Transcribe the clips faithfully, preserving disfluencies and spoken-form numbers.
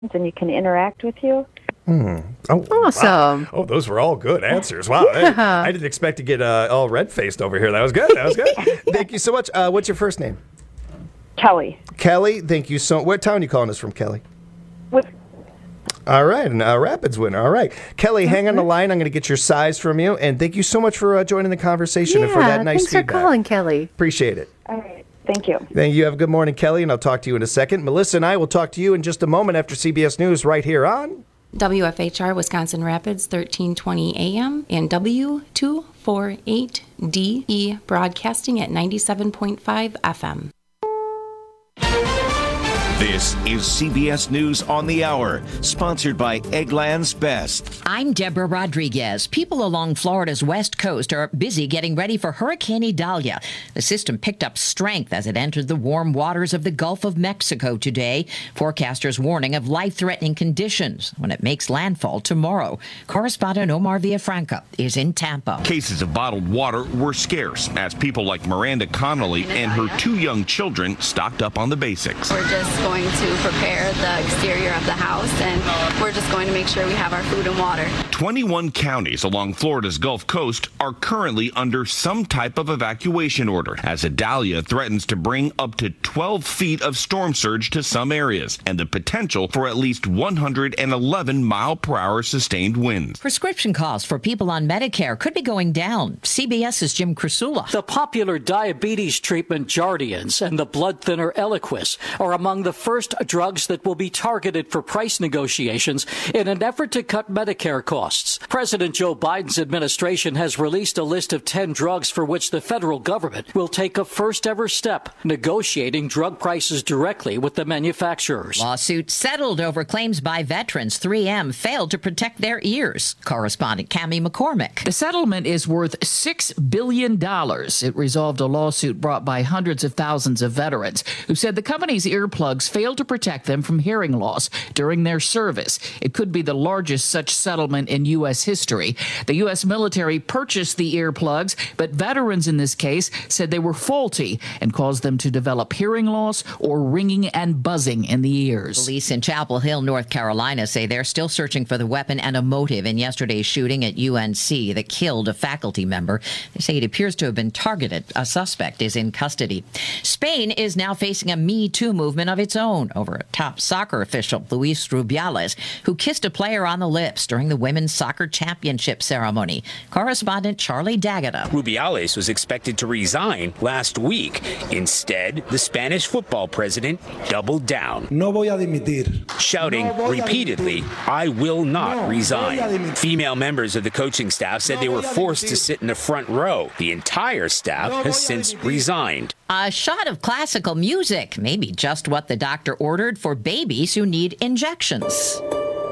and you can interact with you. Hmm. Oh, awesome. Wow. Oh, those were all good answers. Wow. Yeah. I, I didn't expect to get uh, all red-faced over here. That was good. That was good. Thank you so much. Uh, what's your first name? Kelly. Kelly, thank you so much. What town are you calling us from, Kelly? With- all right, and uh, Rapids winner. All right. Kelly, hang on the line. I'm going to get your size from you. And thank you so much for uh, joining the conversation yeah, and for that nice thanks feedback. for calling, Kelly. Appreciate it. All right. Thank you. Thank you. Have a good morning, Kelly, and I'll talk to you in a second. Melissa and I will talk to you in just a moment after C B S News right here on W F H R Wisconsin Rapids, thirteen twenty A M, and W two forty-eight D E broadcasting at ninety-seven point five F M. This is C B S News on the Hour, sponsored by Eggland's Best. I'm Deborah Rodriguez. People along Florida's west coast are busy getting ready for Hurricane Idalia. The system picked up strength as it entered the warm waters of the Gulf of Mexico today. Forecasters warning of life-threatening conditions when it makes landfall tomorrow. Correspondent Omar Villafranca is in Tampa. Cases of bottled water were scarce as people like Miranda Connolly and her two young children stocked up on the basics. We're just going to prepare the exterior of the house, and we're just going to make sure we have our food and water. twenty-one counties along Florida's Gulf Coast are currently under some type of evacuation order as Idalia threatens to bring up to twelve feet of storm surge to some areas and the potential for at least one hundred eleven mile per hour sustained winds. Prescription costs for people on Medicare could be going down. CBS's Jim Krasula. The popular diabetes treatment Jardiance and the blood thinner Eliquis are among the first drugs that will be targeted for price negotiations in an effort to cut Medicare costs. President Joe Biden's administration has released a list of ten drugs for which the federal government will take a first ever step, negotiating drug prices directly with the manufacturers. Lawsuit settled over claims by veterans three M failed to protect their ears. Correspondent Cammie McCormick. The settlement is worth six billion dollars. It resolved a lawsuit brought by hundreds of thousands of veterans who said the company's earplugs failed to protect them from hearing loss during their service. It could be the largest such settlement in U S history. The U S military purchased the earplugs, but veterans in this case said they were faulty and caused them to develop hearing loss or ringing and buzzing in the ears. Police in Chapel Hill, North Carolina say they're still searching for the weapon and a motive in yesterday's shooting at U N C that killed a faculty member. They say it appears to have been targeted. A suspect is in custody. Spain is now facing a Me Too movement of its own over a top soccer official, Luis Rubiales, who kissed a player on the lips during the Women's Soccer Championship ceremony. Correspondent Charlie D'Agata. Rubiales was expected to resign last week. Instead, the Spanish football president doubled down, no voy a dimitir. shouting no voy repeatedly, I will not no resign. Female members of the coaching staff said no they were forced to sit in the front row. The entire staff no has since resigned. A shot of classical music, maybe just what the doctor ordered for babies who need injections.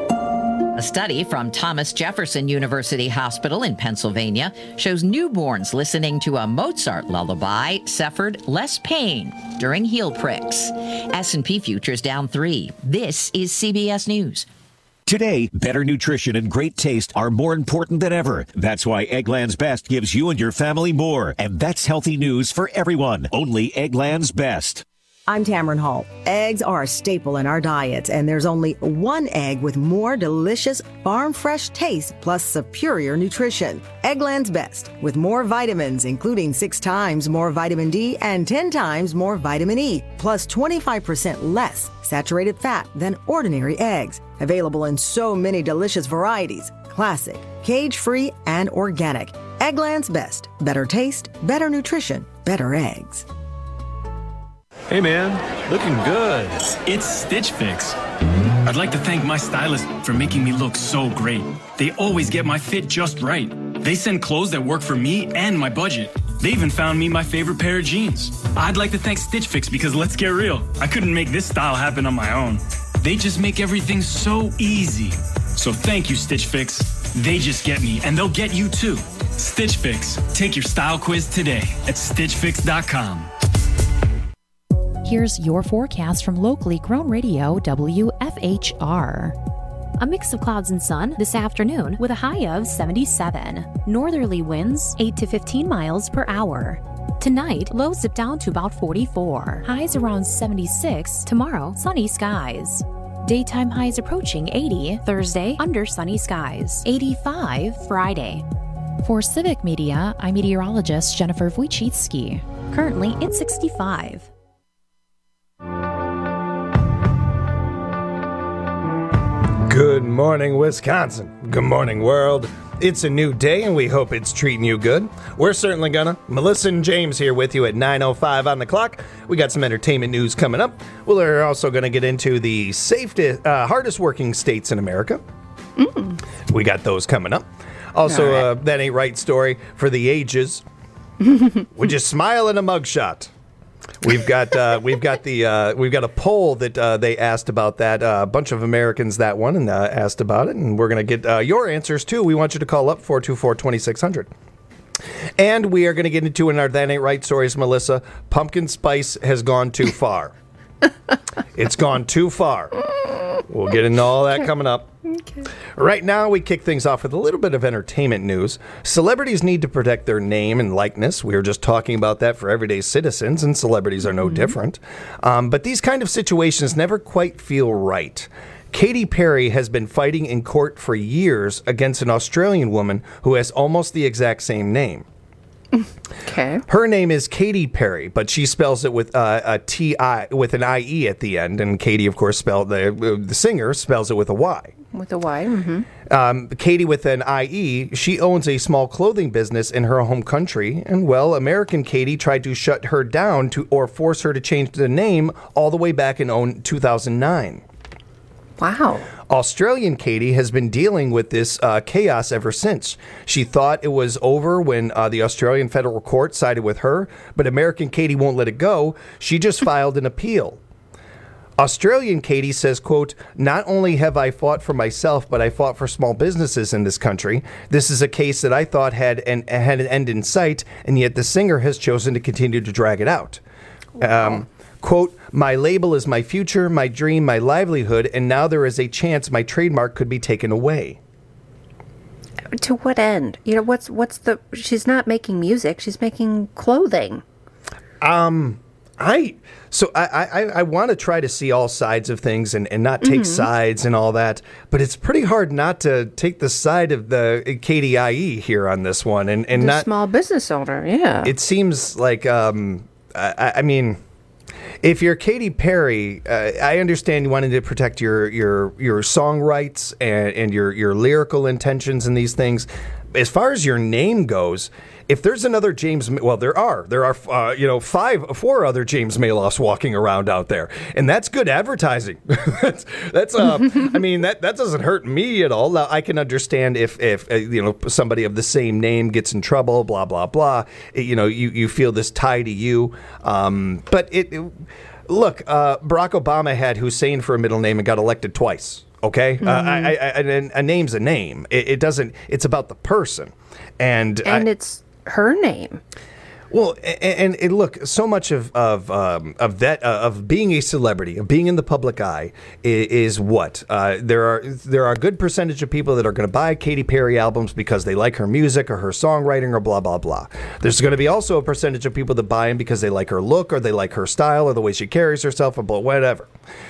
A study from Thomas Jefferson University Hospital in Pennsylvania shows newborns listening to a Mozart lullaby suffered less pain during heel pricks. S and P futures down three. This is C B S News. Today, better nutrition and great taste are more important than ever. That's why Eggland's Best gives you and your family more. And that's healthy news for everyone. Only Eggland's Best. I'm Tamron Hall. Eggs are a staple in our diets, and there's only one egg with more delicious farm-fresh taste plus superior nutrition. Eggland's Best, with more vitamins, including six times more vitamin D and ten times more vitamin E, plus twenty-five percent less saturated fat than ordinary eggs. Available in so many delicious varieties, classic, cage-free, and organic. Eggland's Best. Better taste, better nutrition, better eggs. Hey man, looking good. It's Stitch Fix. I'd like to thank my stylist for making me look so great. They always get my fit just right. They send clothes that work for me and my budget. They even found me my favorite pair of jeans. I'd like to thank Stitch Fix because let's get real, I couldn't make this style happen on my own. They just make everything so easy. So thank you, Stitch Fix. They just get me, and they'll get you too. Stitch Fix. Take your style quiz today at stitch fix dot com. Here's your forecast from locally grown radio W F H R. A mix of clouds and sun this afternoon with a high of seventy-seven. Northerly winds eight to fifteen miles per hour. Tonight, lows dip down to about forty-four. Highs around seventy-six. Tomorrow, sunny skies. Daytime highs approaching eighty Thursday under sunny skies. eighty-five Friday. For Civic Media, I'm meteorologist Jennifer Wojcicki. Currently, it's sixty-five. Good morning, Wisconsin. Good morning, world. It's a new day, and we hope it's treating you good. We're certainly gonna. Melissa and James here with you at nine oh five on the clock. We got some entertainment news coming up. We're also going to get into the safest, uh, hardest working states in America. Mm. We got those coming up. Also, right. uh, That Ain't Right story for the ages. Would you smile in a mugshot? We've got uh, we've got the uh, we've got a poll that uh, they asked about that. Uh, a bunch of Americans that one and uh, asked about it, and we're going to get uh, your answers too. We want you to call up four two four, two six zero zero. And we are going to get into in our That Ain't Right stories, Melissa. Pumpkin spice has gone too far. It's gone too far. We'll get into all that coming up. Okay. Right now, we kick things off with a little bit of entertainment news. Celebrities need to protect their name and likeness. We were just talking about that for everyday citizens, and celebrities are no mm-hmm. different. Um, but these kind of situations never quite feel right. Katy Perry has been fighting in court for years against an Australian woman who has almost the exact same name. Okay. Her name is Katy Perry, but she spells it with uh, a T I with an I E at the end, and Katy, of course, spelled the uh, the singer spells it with a Y. With a Y. Mm-hmm. Um, Katy with an I E. She owns a small clothing business in her home country, and well, American Katy tried to shut her down to or force her to change the name all the way back in two thousand nine. Wow. Australian Katy has been dealing with this uh, chaos ever since. She thought it was over when uh, the Australian federal court sided with her, but American Katy won't let it go. She just filed an appeal. Australian Katy says, quote, "Not only have I fought for myself, but I fought for small businesses in this country. This is a case that I thought had an, had an end in sight, and yet the singer has chosen to continue to drag it out." Wow. Um, quote, "My label is my future, my dream, my livelihood, and now there is a chance my trademark could be taken away." To what end? You know, what's what's the... She's not making music, she's making clothing. Um, I... So I, I, I want to try to see all sides of things and, and not take mm-hmm. sides and all that, but it's pretty hard not to take the side of the K D I E here on this one. And, and the not... small business owner, yeah. It seems like, um, I, I mean... If you're Katy Perry, uh, I understand you wanted to protect your your your song rights and, and your, your lyrical intentions and these things. As far as your name goes, if there's another James, well, there are there are uh, you know five four other James Maloffs walking around out there, and that's good advertising. that's that's uh, I mean that that doesn't hurt me at all. Now, I can understand if if uh, you know somebody of the same name gets in trouble, blah blah blah. It, you know you you feel this tie to you, um, but it, it look uh, Barack Obama had Hussein for a middle name and got elected twice. Okay, mm-hmm. uh, I, I, I, a name's a name. It, it doesn't. It's about the person, and and I, it's her name. Well, and, and, and look, so much of of um, of that uh, of being a celebrity, of being in the public eye, is, is what uh, there are. There are a good percentage of people that are going to buy Katy Perry albums because they like her music or her songwriting or blah blah blah. There's going to be also a percentage of people that buy them because they like her look or they like her style or the way she carries herself or whatever.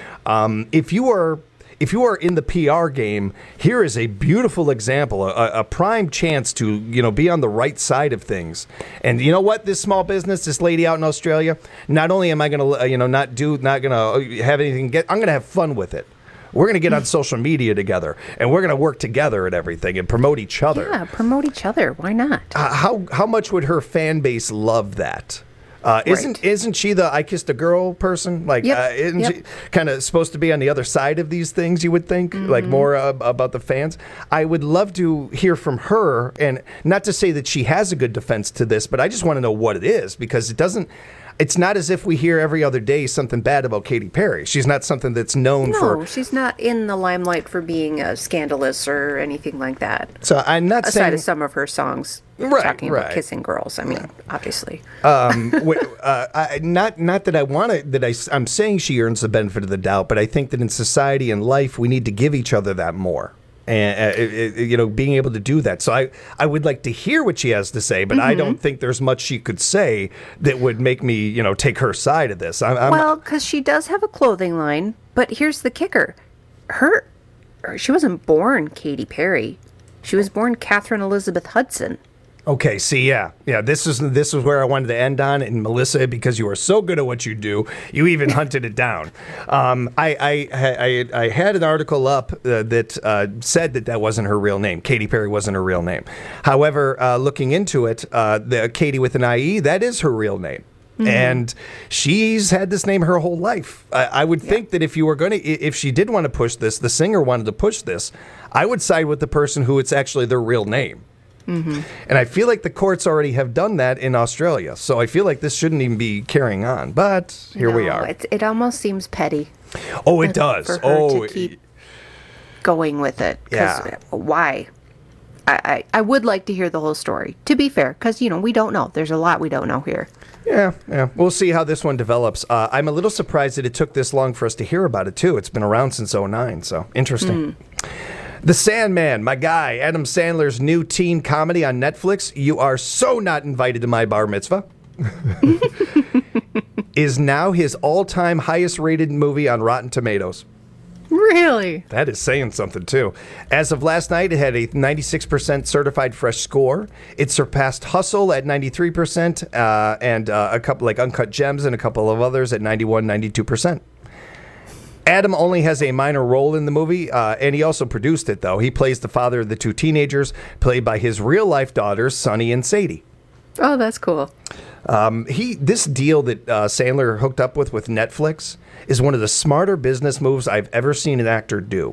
Um, if you are If you are in the P R game, here is a beautiful example, a, a prime chance to, you know, be on the right side of things. And you know what? This small business, this lady out in Australia, not only am I going to, you know, not do, not going to have anything get, I'm going to have fun with it. We're going to get on social media together, and we're going to work together at everything and promote each other. Yeah, promote each other. Why not? Uh, how how much would her fan base love that? Uh, isn't right. isn't she the I Kissed a Girl person? Like, yep. uh, isn't yep. she kind of supposed to be on the other side of these things, you would think? Mm-hmm. Like, more uh, about the fans? I would love to hear from her, and not to say that she has a good defense to this, but I just want to know what it is, because it doesn't... It's not as if we hear every other day something bad about Katy Perry. She's not something that's known no, for... No, she's not in the limelight for being uh, scandalous or anything like that. So I'm not Aside saying... Aside of some of her songs right, talking right. about kissing girls. I mean, obviously. um, uh, I, not not that I want to... that I, I'm saying she earns the benefit of the doubt, but I think that in society and life, we need to give each other that more. And, uh, it, it, you know, being able to do that. So I, I would like to hear what she has to say, but mm-hmm. I don't think there's much she could say that would make me, you know, take her side of this. I'm, I'm, well, because she does have a clothing line, but here's the kicker. her, she wasn't born Katy Perry. She was born Catherine Elizabeth Hudson. Okay, see, yeah, yeah. This is this is where I wanted to end on, and Melissa, because you are so good at what you do, you even hunted it down. Um, I, I I I had an article up uh, that uh, said that that wasn't her real name. Katy Perry wasn't her real name. However, uh, looking into it, uh, the Katy with an I E, that is her real name. Mm-hmm. And she's had this name her whole life. I, I would yeah. think that if you were going to, if she did want to push this, the singer wanted to push this, I would side with the person who it's actually their real name. Mm-hmm. And I feel like the courts already have done that in Australia. So I feel like this shouldn't even be carrying on. But here no, we are. It, it almost seems petty. Oh, it does. For her oh, to keep going with it. Yeah. Why? I, I, I would like to hear the whole story, to be fair, because, you know, we don't know. There's a lot we don't know here. Yeah, yeah. We'll see how this one develops. Uh, I'm a little surprised that it took this long for us to hear about it, too. It's been around since oh nine, so interesting. Mm. The Sandman, my guy, Adam Sandler's new teen comedy on Netflix, You Are So Not Invited to My Bar Mitzvah, is now his all-time highest-rated movie on Rotten Tomatoes. Really? That is saying something, too. As of last night, it had a ninety-six percent certified fresh score. It surpassed Hustle at ninety-three percent uh, and uh, a couple like Uncut Gems and a couple of others at ninety-one, ninety-two percent. Adam only has a minor role in the movie, uh, and he also produced it, though. He plays the father of the two teenagers, played by his real-life daughters, Sonny and Sadie. Oh, that's cool. Um, he this deal that uh, Sandler hooked up with with Netflix is one of the smarter business moves I've ever seen an actor do.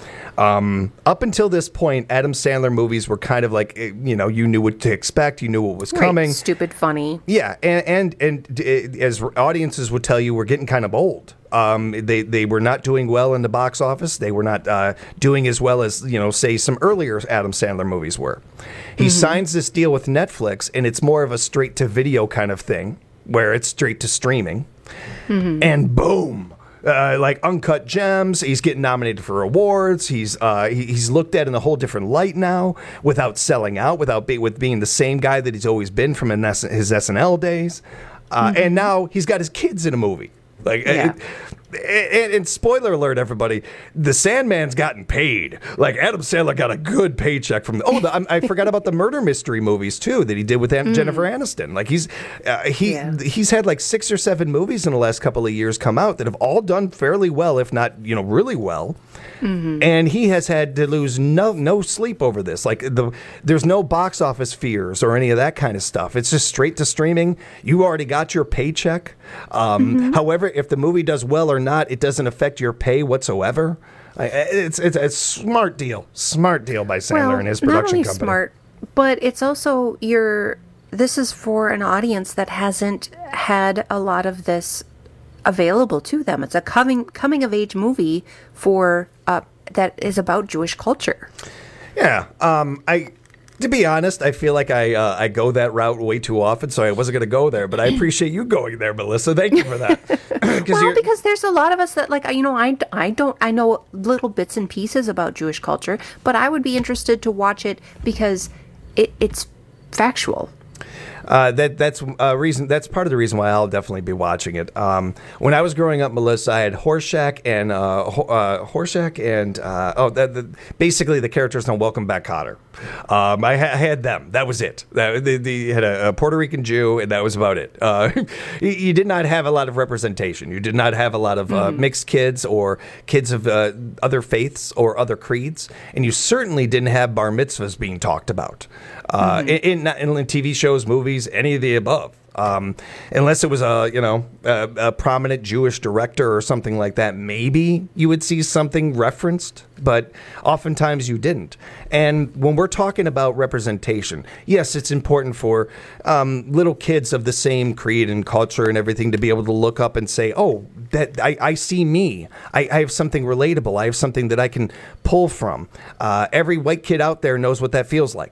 Um, up until this point, Adam Sandler movies were kind of like, you know, you knew what to expect, you knew what was coming. Right, stupid funny. Yeah, and, and and as audiences would tell you, we're getting kind of old. Um, they they were not doing well in the box office. They were not uh, doing as well as, you know, say some earlier Adam Sandler movies were. He mm-hmm. signs this deal with Netflix, and it's more of a straight to video kind of thing, where it's straight to streaming, mm-hmm. and boom. Uh, like Uncut Gems, he's getting nominated for awards. He's uh, he, he's looked at in a whole different light now, without selling out, without be, with being the same guy that he's always been from his S N L days. Uh, mm-hmm. And now he's got his kids in a movie. Like, yeah. it, and, and spoiler alert, everybody, the Sandman's gotten paid. Like, Adam Sandler got a good paycheck from the, oh, the, I, I forgot about the murder mystery movies too that he did with mm. Jennifer Aniston. Like, he's uh, he yeah. he's had like six or seven movies in the last couple of years come out that have all done fairly well, if not, you know, really well. Mm-hmm. And he has had to lose no no sleep over this. Like, the there's no box office fears or any of that kind of stuff. It's just straight to streaming. You already got your paycheck. Um, mm-hmm. However, if the movie does well or not, it doesn't affect your pay whatsoever. It's it's a smart deal, smart deal by Sandler well, and his production not only company. Smart, but it's also your. This is for an audience that hasn't had a lot of this available to them. It's a coming coming of age movie for uh, that is about Jewish culture. Yeah, um, I. To be honest, I feel like I uh, I go that route way too often, so I wasn't going to go there. But I appreciate you going there, Melissa. Thank you for that. well, you're... because there's a lot of us that, like, you know, I, I don't I know little bits and pieces about Jewish culture, but I would be interested to watch it because it, it's factual. Uh, that that's a reason. That's part of the reason why I'll definitely be watching it. Um, when I was growing up, Melissa, I had Horshack and uh, Ho- uh, Horshack and uh, oh, that, the, basically the characters on Welcome Back, Kotter. Um, I, ha- I had them. That was it. That, they, they had a, a Puerto Rican Jew, and that was about it. Uh, you, you did not have a lot of representation. You did not have a lot of uh, mm-hmm. mixed kids or kids of uh, other faiths or other creeds, and you certainly didn't have bar mitzvahs being talked about uh, mm-hmm. in, in, in T V shows, movies, any of the above. Um, unless it was a, you know, a, a prominent Jewish director or something like that, maybe you would see something referenced, but oftentimes you didn't. And when we're talking about representation, yes, it's important for um, little kids of the same creed and culture and everything to be able to look up and say, oh, that I, I see me. I, I have something relatable. I have something that I can pull from. Uh, every white kid out there knows what that feels like.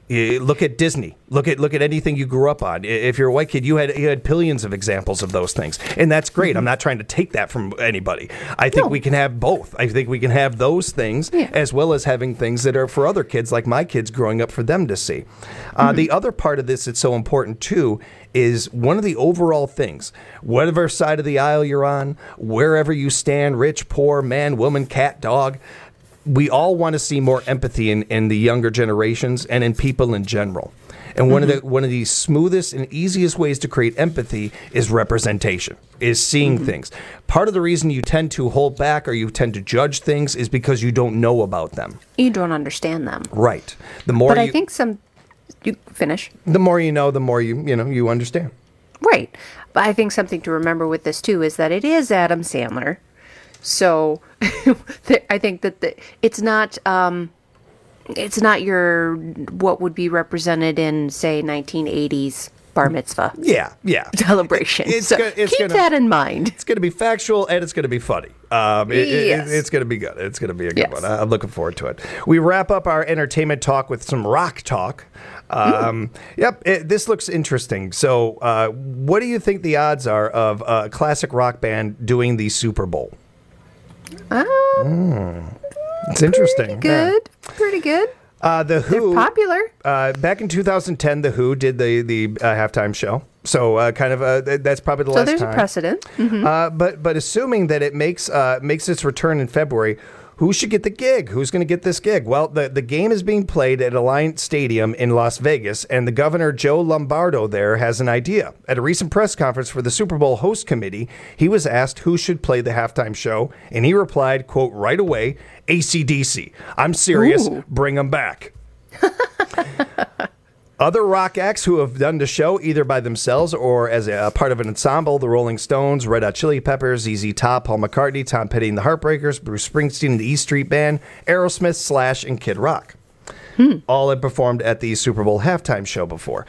You look at Disney. Look at look at anything you grew up on. If you're a white kid, you had you had billions of examples of those things, and that's great. Mm-hmm. I'm not trying to take that from anybody. I think no. we can have both. I think we can have those things yeah. as well as having things that are for other kids, like my kids growing up, for them to see. Uh, mm-hmm. The other part of this that's so important too is one of the overall things. Whatever side of the aisle you're on, wherever you stand, rich, poor, man, woman, cat, dog. We all want to see more empathy in, in the younger generations and in people in general. And one mm-hmm. of the one of the smoothest and easiest ways to create empathy is representation, is seeing mm-hmm. things. Part of the reason you tend to hold back or you tend to judge things is because you don't know about them. You don't understand them. Right. The more But you, I think some you finish. The more you know, the more you you know you understand. Right. But I think something to remember with this too is that it is Adam Sandler. So I think that the, it's not um, it's not your what would be represented in, say, nineteen eighties bar mitzvah. Yeah, yeah. Celebration. It's so go, it's keep gonna, that in mind. It's going to be factual and it's going to be funny. Um, it, yes. it, it's going to be good. It's going to be a good yes. one. I'm looking forward to it. We wrap up our entertainment talk with some rock talk. Um, yep, it, this looks interesting. So, uh, what do you think the odds are of a classic rock band doing the Super Bowl? Uh, mm. It's interesting. Pretty good. Yeah. Pretty good. Uh, the Who, They're popular. Uh, back in two thousand ten, the Who did the the uh, halftime show. So uh, kind of uh, that's probably the so last there's time. a precedent. Mm-hmm. Uh, but but assuming that it makes uh, makes its return in February, who should get the gig? Who's going to get this gig? Well, the, the game is being played at Alliance Stadium in Las Vegas, and the governor, Joe Lombardo, there has an idea. At a recent press conference for the Super Bowl host committee, he was asked who should play the halftime show, and he replied, quote, right away, A C D C. I'm serious. Ooh. Bring them back. Other rock acts who have done the show either by themselves or as a, a part of an ensemble: the Rolling Stones, Red Hot Chili Peppers, Z Z Top, Paul McCartney, Tom Petty and the Heartbreakers, Bruce Springsteen and the E Street Band, Aerosmith, Slash, and Kid Rock. Hmm. All had performed at the Super Bowl halftime show before.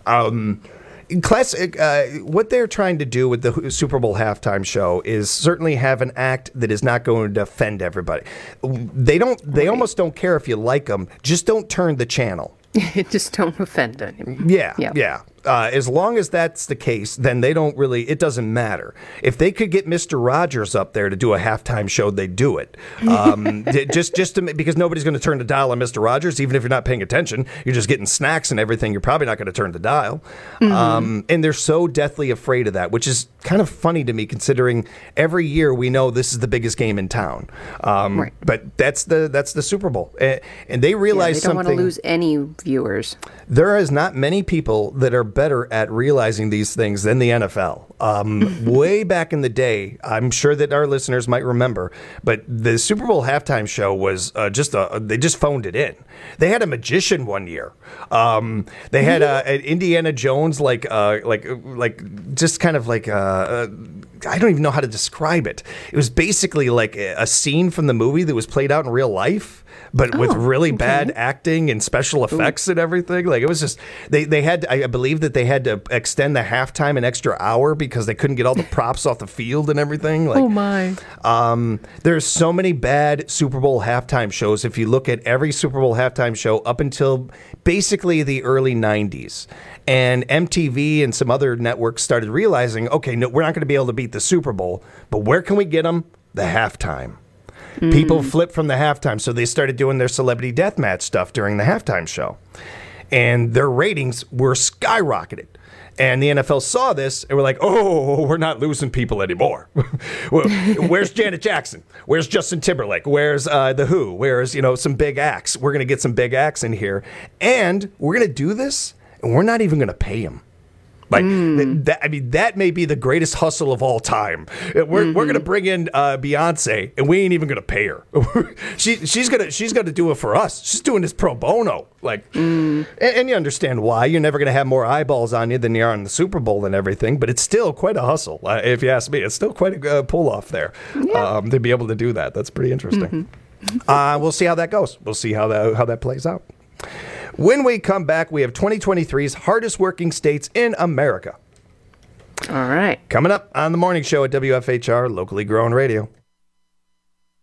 Um, classic. Uh, what they're trying to do with the Super Bowl halftime show is certainly have an act that is not going to offend everybody. They don't. They right. almost don't care if you like them. Just don't turn the channel. Just don't offend anyone. Yeah, yep. yeah. Uh, as long as that's the case, then they don't really, it doesn't matter. If they could get Mister Rogers up there to do a halftime show, they'd do it. Um, just just to, because nobody's going to turn the dial on Mister Rogers, even if you're not paying attention. You're just getting snacks and everything. You're probably not going to turn the dial. Mm-hmm. Um, and they're so deathly afraid of that, which is kind of funny to me, considering every year we know this is the biggest game in town. Um, right. But that's the that's the Super Bowl. And, and they realize yeah, they don't something. want to lose any viewers. There is not many people that are better at realizing these things than the N F L. Um, way back in the day, I'm sure that our listeners might remember, but the Super Bowl halftime show was uh, just a, they just phoned it in. They had a magician one year. Um, they had uh, an Indiana Jones, like, uh, like, like, just kind of like, uh, uh, I don't even know how to describe it. It was basically like a, a scene from the movie that was played out in real life, but oh, with really okay. bad acting and special effects Ooh. and everything. Like, it was just, they, they had, I believe that they had to extend the halftime an extra hour because they couldn't get all the props off the field and everything. Like, oh my. Um, there's so many bad Super Bowl halftime shows. If you look at every Super Bowl halftime show up until basically the early nineties. And M T V and some other networks started realizing, okay, no, we're not going to be able to beat the Super Bowl, but where can we get them? The halftime. Mm. People flip from the halftime, so they started doing their celebrity deathmatch stuff during the halftime show. And their ratings were skyrocketed. And the N F L saw this and were like, oh, we're not losing people anymore. Well, where's Janet Jackson? Where's Justin Timberlake? Where's uh, The Who? Where's, you know, some big acts? We're going to get some big acts in here. And we're going to do this, and we're not even going to pay them. Like, mm. that, I mean, that may be the greatest hustle of all time. We're mm-hmm. we're gonna bring in uh, Beyonce, and we ain't even gonna pay her. she she's gonna she's gonna do it for us. She's doing this pro bono. Like, mm. and, and you understand why. You're never gonna have more eyeballs on you than you are on the Super Bowl and everything. But it's still quite a hustle, uh, if you ask me. It's still quite a uh, pull off there yeah. um, to be able to do that. That's pretty interesting. Mm-hmm. uh, we'll see how that goes. We'll see how that how that plays out. When we come back, we have twenty twenty-three's hardest working states in America. All right. Coming up on the morning show at W F H R, locally grown radio.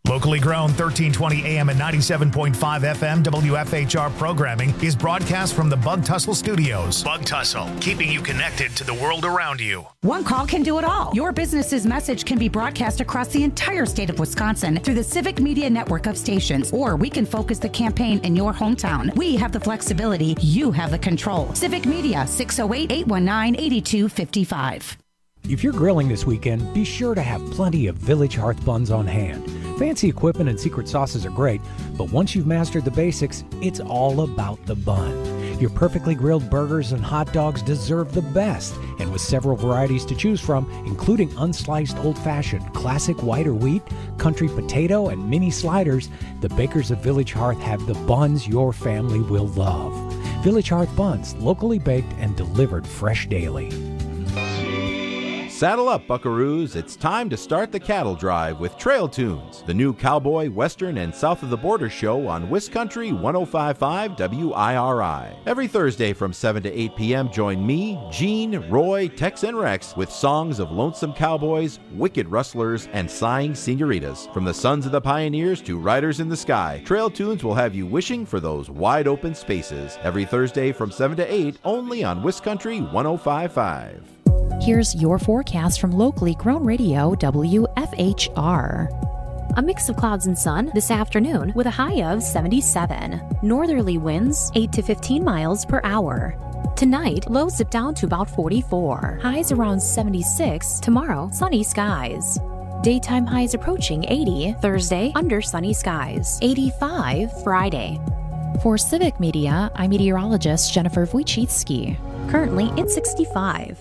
Locally grown thirteen twenty A M and ninety-seven point five F M W F H R programming is broadcast from the Bug Tussle Studios. Bug Tussle, keeping you connected to the world around you. One call can do it all. Your business's message can be broadcast across the entire state of Wisconsin through the Civic Media network of stations, or we can focus the campaign in your hometown. We have the flexibility. You have the control. Civic Media, six oh eight, eight one nine, eight two five five. If you're grilling this weekend, be sure to have plenty of Village Hearth buns on hand. Fancy equipment and secret sauces are great, but once you've mastered the basics, it's all about the bun. Your perfectly grilled burgers and hot dogs deserve the best, and with several varieties to choose from, including unsliced old-fashioned, classic white or wheat, country potato, and mini sliders, the bakers of Village Hearth have the buns your family will love. Village Hearth buns, locally baked and delivered fresh daily. Saddle up, buckaroos. It's time to start the cattle drive with Trail Tunes, the new cowboy, western, and south of the border show on Wiscountry one oh five point five W I R I. Every Thursday from seven to eight p.m., join me, Gene, Roy, Tex, and Rex with songs of lonesome cowboys, wicked rustlers, and sighing senoritas. From the sons of the pioneers to riders in the sky, Trail Tunes will have you wishing for those wide open spaces. Every Thursday from seven to eight, only on Wiscountry one oh five point five. Here's your forecast from locally grown radio W F H R. A mix of clouds and sun this afternoon with a high of seventy-seven. Northerly winds eight to fifteen miles per hour. Tonight, lows dip down to about forty-four. Highs around seventy-six. Tomorrow, sunny skies. Daytime highs approaching eighty. Thursday, under sunny skies. eighty-five Friday. For Civic Media, I'm meteorologist Jennifer Wojcicki. Currently, it's sixty-five.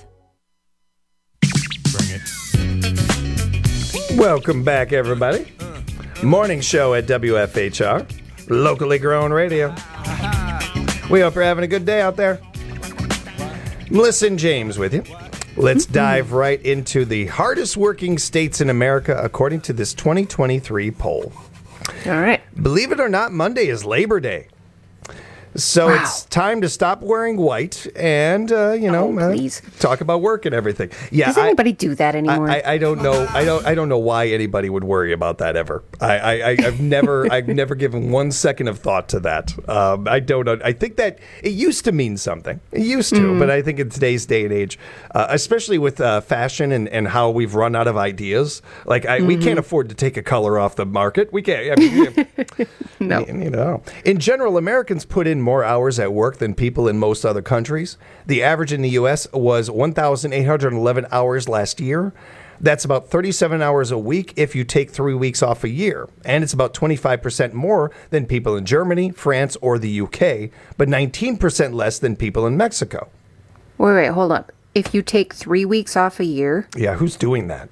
Welcome back, everybody. Morning show at W F H R, locally grown radio. We hope you're having a good day out there. Melissa and James with you. Let's dive right into the hardest working states in America according to this twenty twenty-three poll. All right. Believe it or not, Monday is Labor Day. So wow. It's time to stop wearing white and, uh, you know, oh, uh, talk about work and everything. Yeah, Does anybody I, do that anymore? I, I, I don't know. I don't. I don't know why anybody would worry about that ever. I, I, I've never. I've never given one second of thought to that. Um, I don't know. I think that it used to mean something. It used to, mm. but I think in today's day and age, uh, especially with uh, fashion and, and how we've run out of ideas, like I, mm-hmm. we can't afford to take a color off the market. We can't. I mean, no. You know, in general, Americans put in more hours at work than people in most other countries. The average in the U S was one thousand eight hundred eleven hours last year. That's about thirty-seven hours a week if you take three weeks off a year. And it's about twenty-five percent more than people in Germany, France, or the U K, but nineteen percent less than people in Mexico. Wait, wait, hold up. If you take three weeks off a year? Yeah, who's doing that?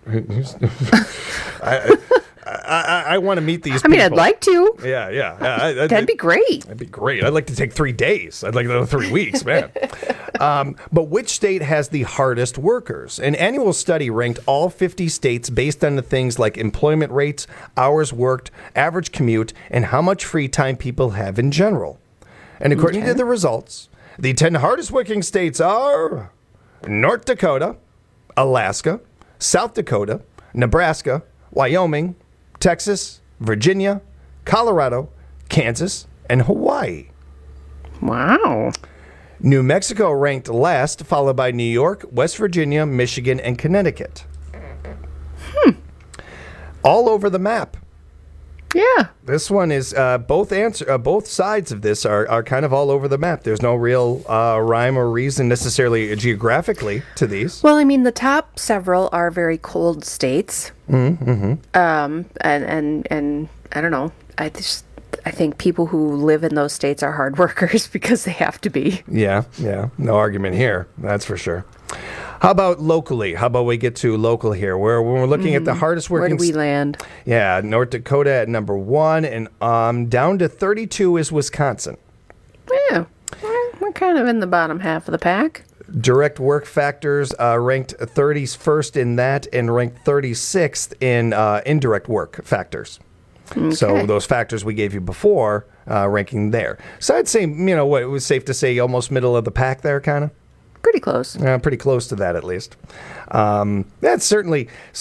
I, I, I, I want to meet these people. I mean, I'd like to. Yeah, yeah. yeah I, That'd I, be great. That'd be great. I'd like to take three days. I'd like another three weeks, man. Um, but which state has the hardest workers? An annual study ranked all fifty states based on the things like employment rates, hours worked, average commute, and how much free time people have in general. And according okay. to the results, the ten hardest working states are North Dakota, Alaska, South Dakota, Nebraska, Wyoming, Texas, Virginia, Colorado, Kansas, and Hawaii. Wow. New Mexico ranked last, followed by New York, West Virginia, Michigan, and Connecticut. Hmm. All over the map. Yeah. This one is uh, both answer uh, both sides of this are, are kind of all over the map. There's no real uh, rhyme or reason necessarily geographically to these. Well, I mean, the top several are very cold states. Mm-hmm. Um, and, and and I don't know. I just I think people who live in those states are hard workers because they have to be. Yeah, yeah. No argument here. That's for sure. How about locally? How about we get to local here, where when we're looking mm. at the hardest working... Where do we land? Yeah, North Dakota at number one, and um, down to thirty-two is Wisconsin. Yeah, we're, we're kind of in the bottom half of the pack. Direct work factors uh, ranked thirty-first in that, and ranked thirty-sixth in uh, indirect work factors. Okay. So those factors we gave you before, uh, ranking there. So I'd say, you know, what it was safe to say almost middle of the pack there, kind of? Pretty close. Uh, pretty close to that, at least. Um, that's certainly... So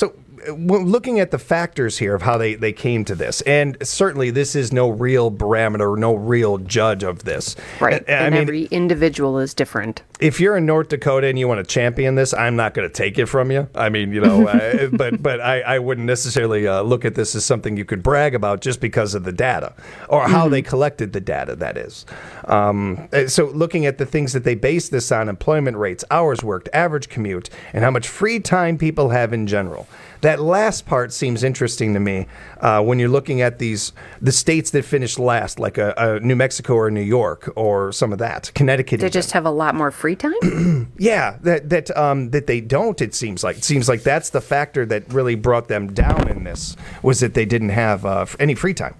w- looking at the factors here of how they, they came to this, and certainly this is no real barometer, no real judge of this. Right. I, I and mean, every individual is different. if you're in North Dakota and you want to champion this, I'm not going to take it from you. I mean, you know, I, but but I, I wouldn't necessarily uh, look at this as something you could brag about just because of the data or how Mhm. they collected the data, that is. Um, so looking at the things that they base this on, employment rates, hours worked, average commute, and how much free time people have in general. That last part seems interesting to me uh, when you're looking at these the states that finished last, like a, a New Mexico or New York or some of that, Connecticut. They even. just have a lot more free time? Yeah, that that um, that they don't. It seems like it seems like that's the factor that really brought them down in this, was that they didn't have uh, f- any free time.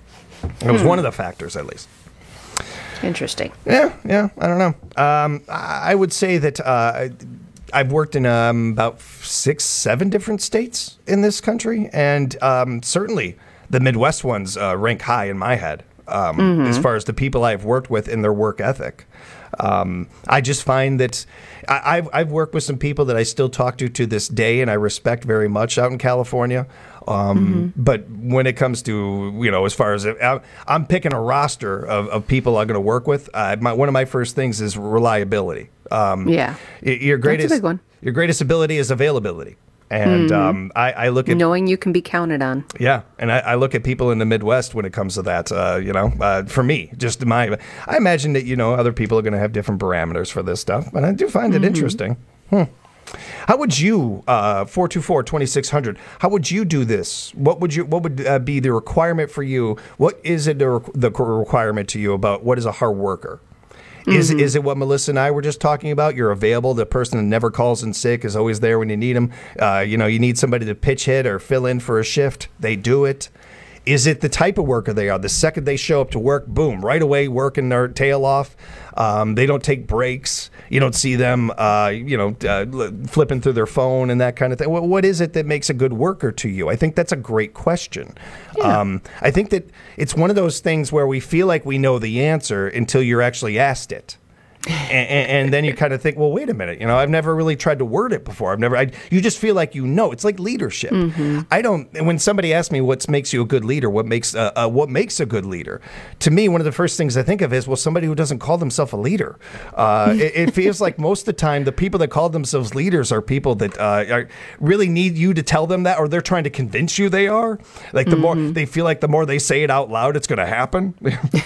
It was Hmm. one of the factors, at least. Interesting. Yeah, yeah. I don't know. Um, I I would say that uh, I've worked in um, about six, seven different states in this country, and um, certainly the Midwest ones uh, rank high in my head um, Mhm. as far as the people I've worked with and their work ethic. Um, I just find that I, I've, I've worked with some people that I still talk to to this day, and I respect very much out in California. Um, But when it comes to, you know, as far as I, I'm picking a roster of, of people I'm going to work with, uh, my, one of my first things is reliability. Um, Yeah. y- Your greatest, That's a big one. Your greatest ability is availability. And Mhm. um, I, I look at Knowing you can be counted on. yeah, and I, I look at people in the Midwest when it comes to that. Uh, you know, uh, for me, just my, I imagine that you know other people are going to have different parameters for this stuff, but I do find it Mhm. interesting. Hmm. How would you, uh, four two four, two six zero zero, how would you do this? What would you, what would uh, be the requirement for you? What is it the requ- the requirement to you about what is a hard worker? Is Mhm. is it what Melissa and I were just talking about? You're available. The person that never calls in sick is always there when you need them. Uh, you know, you need somebody to pitch hit or fill in for a shift. They do it. Is it the type of worker they are? The second they show up to work, boom, right away working their tail off. Um, they don't take breaks. You don't see them, uh, you know, uh, l- flipping through their phone and that kind of thing. What, what is it that makes a good worker to you? I think that's a great question. Um, I think that it's one of those things where we feel like we know the answer until you're actually asked it. and, and, and then you kind of think, well, wait a minute. You know, I've never really tried to word it before. I've never. I, you just feel like you know. It's like leadership. Mhm. I don't. When somebody asks me what makes you a good leader, what makes uh, uh, what makes a good leader, to me, one of the first things I think of is well, somebody who doesn't call themselves a leader. Uh, it, it feels like most of the time, the people that call themselves leaders are people that uh, are, really need you to tell them that, or they're trying to convince you they are. Like the more they feel like the more they say it out loud, it's going to happen.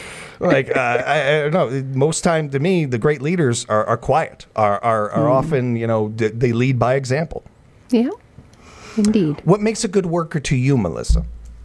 Like uh, I, I don't know. Most time, to me, the great leaders are, are quiet. Are are, are Mm. often, you know, d- they lead by example. Yeah, indeed. What makes a good worker to you, Melissa?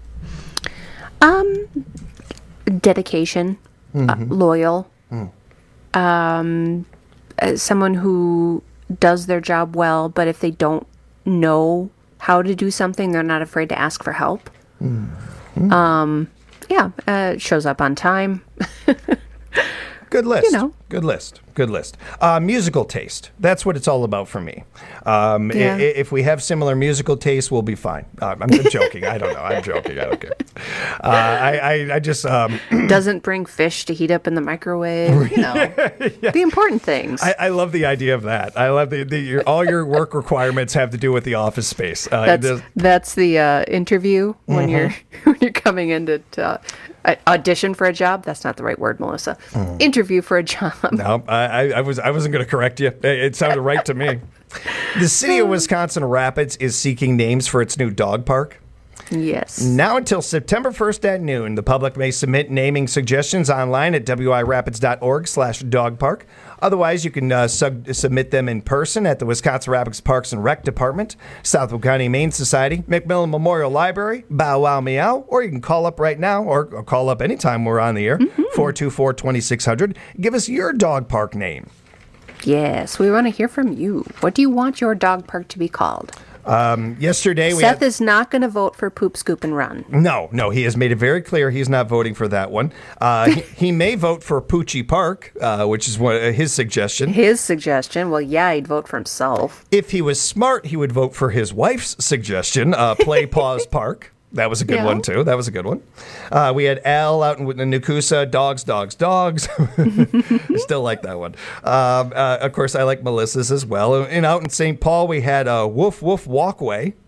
Um, dedication, uh, Mhm. loyal, Mm. um, uh, someone who does their job well, but if they don't know how to do something, they're not afraid to ask for help. Mm. Um, yeah, uh, shows up on time. Good list. You know. Good list. Good list. Uh, musical taste. That's what it's all about for me. Um, i- Yeah. i- if we have similar musical tastes, we'll be fine. Uh, I'm joking. I don't know. I'm joking. I don't care. Uh, I, I, I just. Um, Doesn't bring fish to heat up in the microwave. You know, the important things. I, I love the idea of that. I love the, the your, all your work requirements have to do with the office space. Uh, That's there's- that's the uh, interview when Mhm. you're when you're coming in to uh, uh, audition for a job. That's not the right word, Melissa. Mm. Interview for a job. No, I, I, I was I wasn't going to correct you. It, it sounded right to me. The city of Wisconsin Rapids is seeking names for its new dog park. Yes. Now until September first at noon, the public may submit naming suggestions online at wirapids.org slash dog park. Otherwise, you can uh, sub- submit them in person at the Wisconsin Rapids Parks and Rec Department, Southwood County Humane Society, McMillan Memorial Library, Bow Wow Meow, or you can call up right now or, or call up anytime we're on the air, four two four, two six zero zero. Give us your dog park name. Yes, we want to hear from you. What do you want your dog park to be called? Um, yesterday we Seth had... is not going to vote for Poop, Scoop, and Run. No, no, he has made it very clear he's not voting for that one. Uh, he, he may vote for Poochie Park, uh, which is one, uh, his suggestion. His suggestion, well, yeah, he'd vote for himself. If he was smart, he would vote for his wife's suggestion, uh, Play Pause Park. That was a good Yeah. one, too. That was a good one. Uh, we had Al out in Nakusa, dogs, dogs, dogs. I still like that one. Um, uh, of course, I like Melissa's as well. And out in Saint Paul, we had uh, Woof Woof Walkway.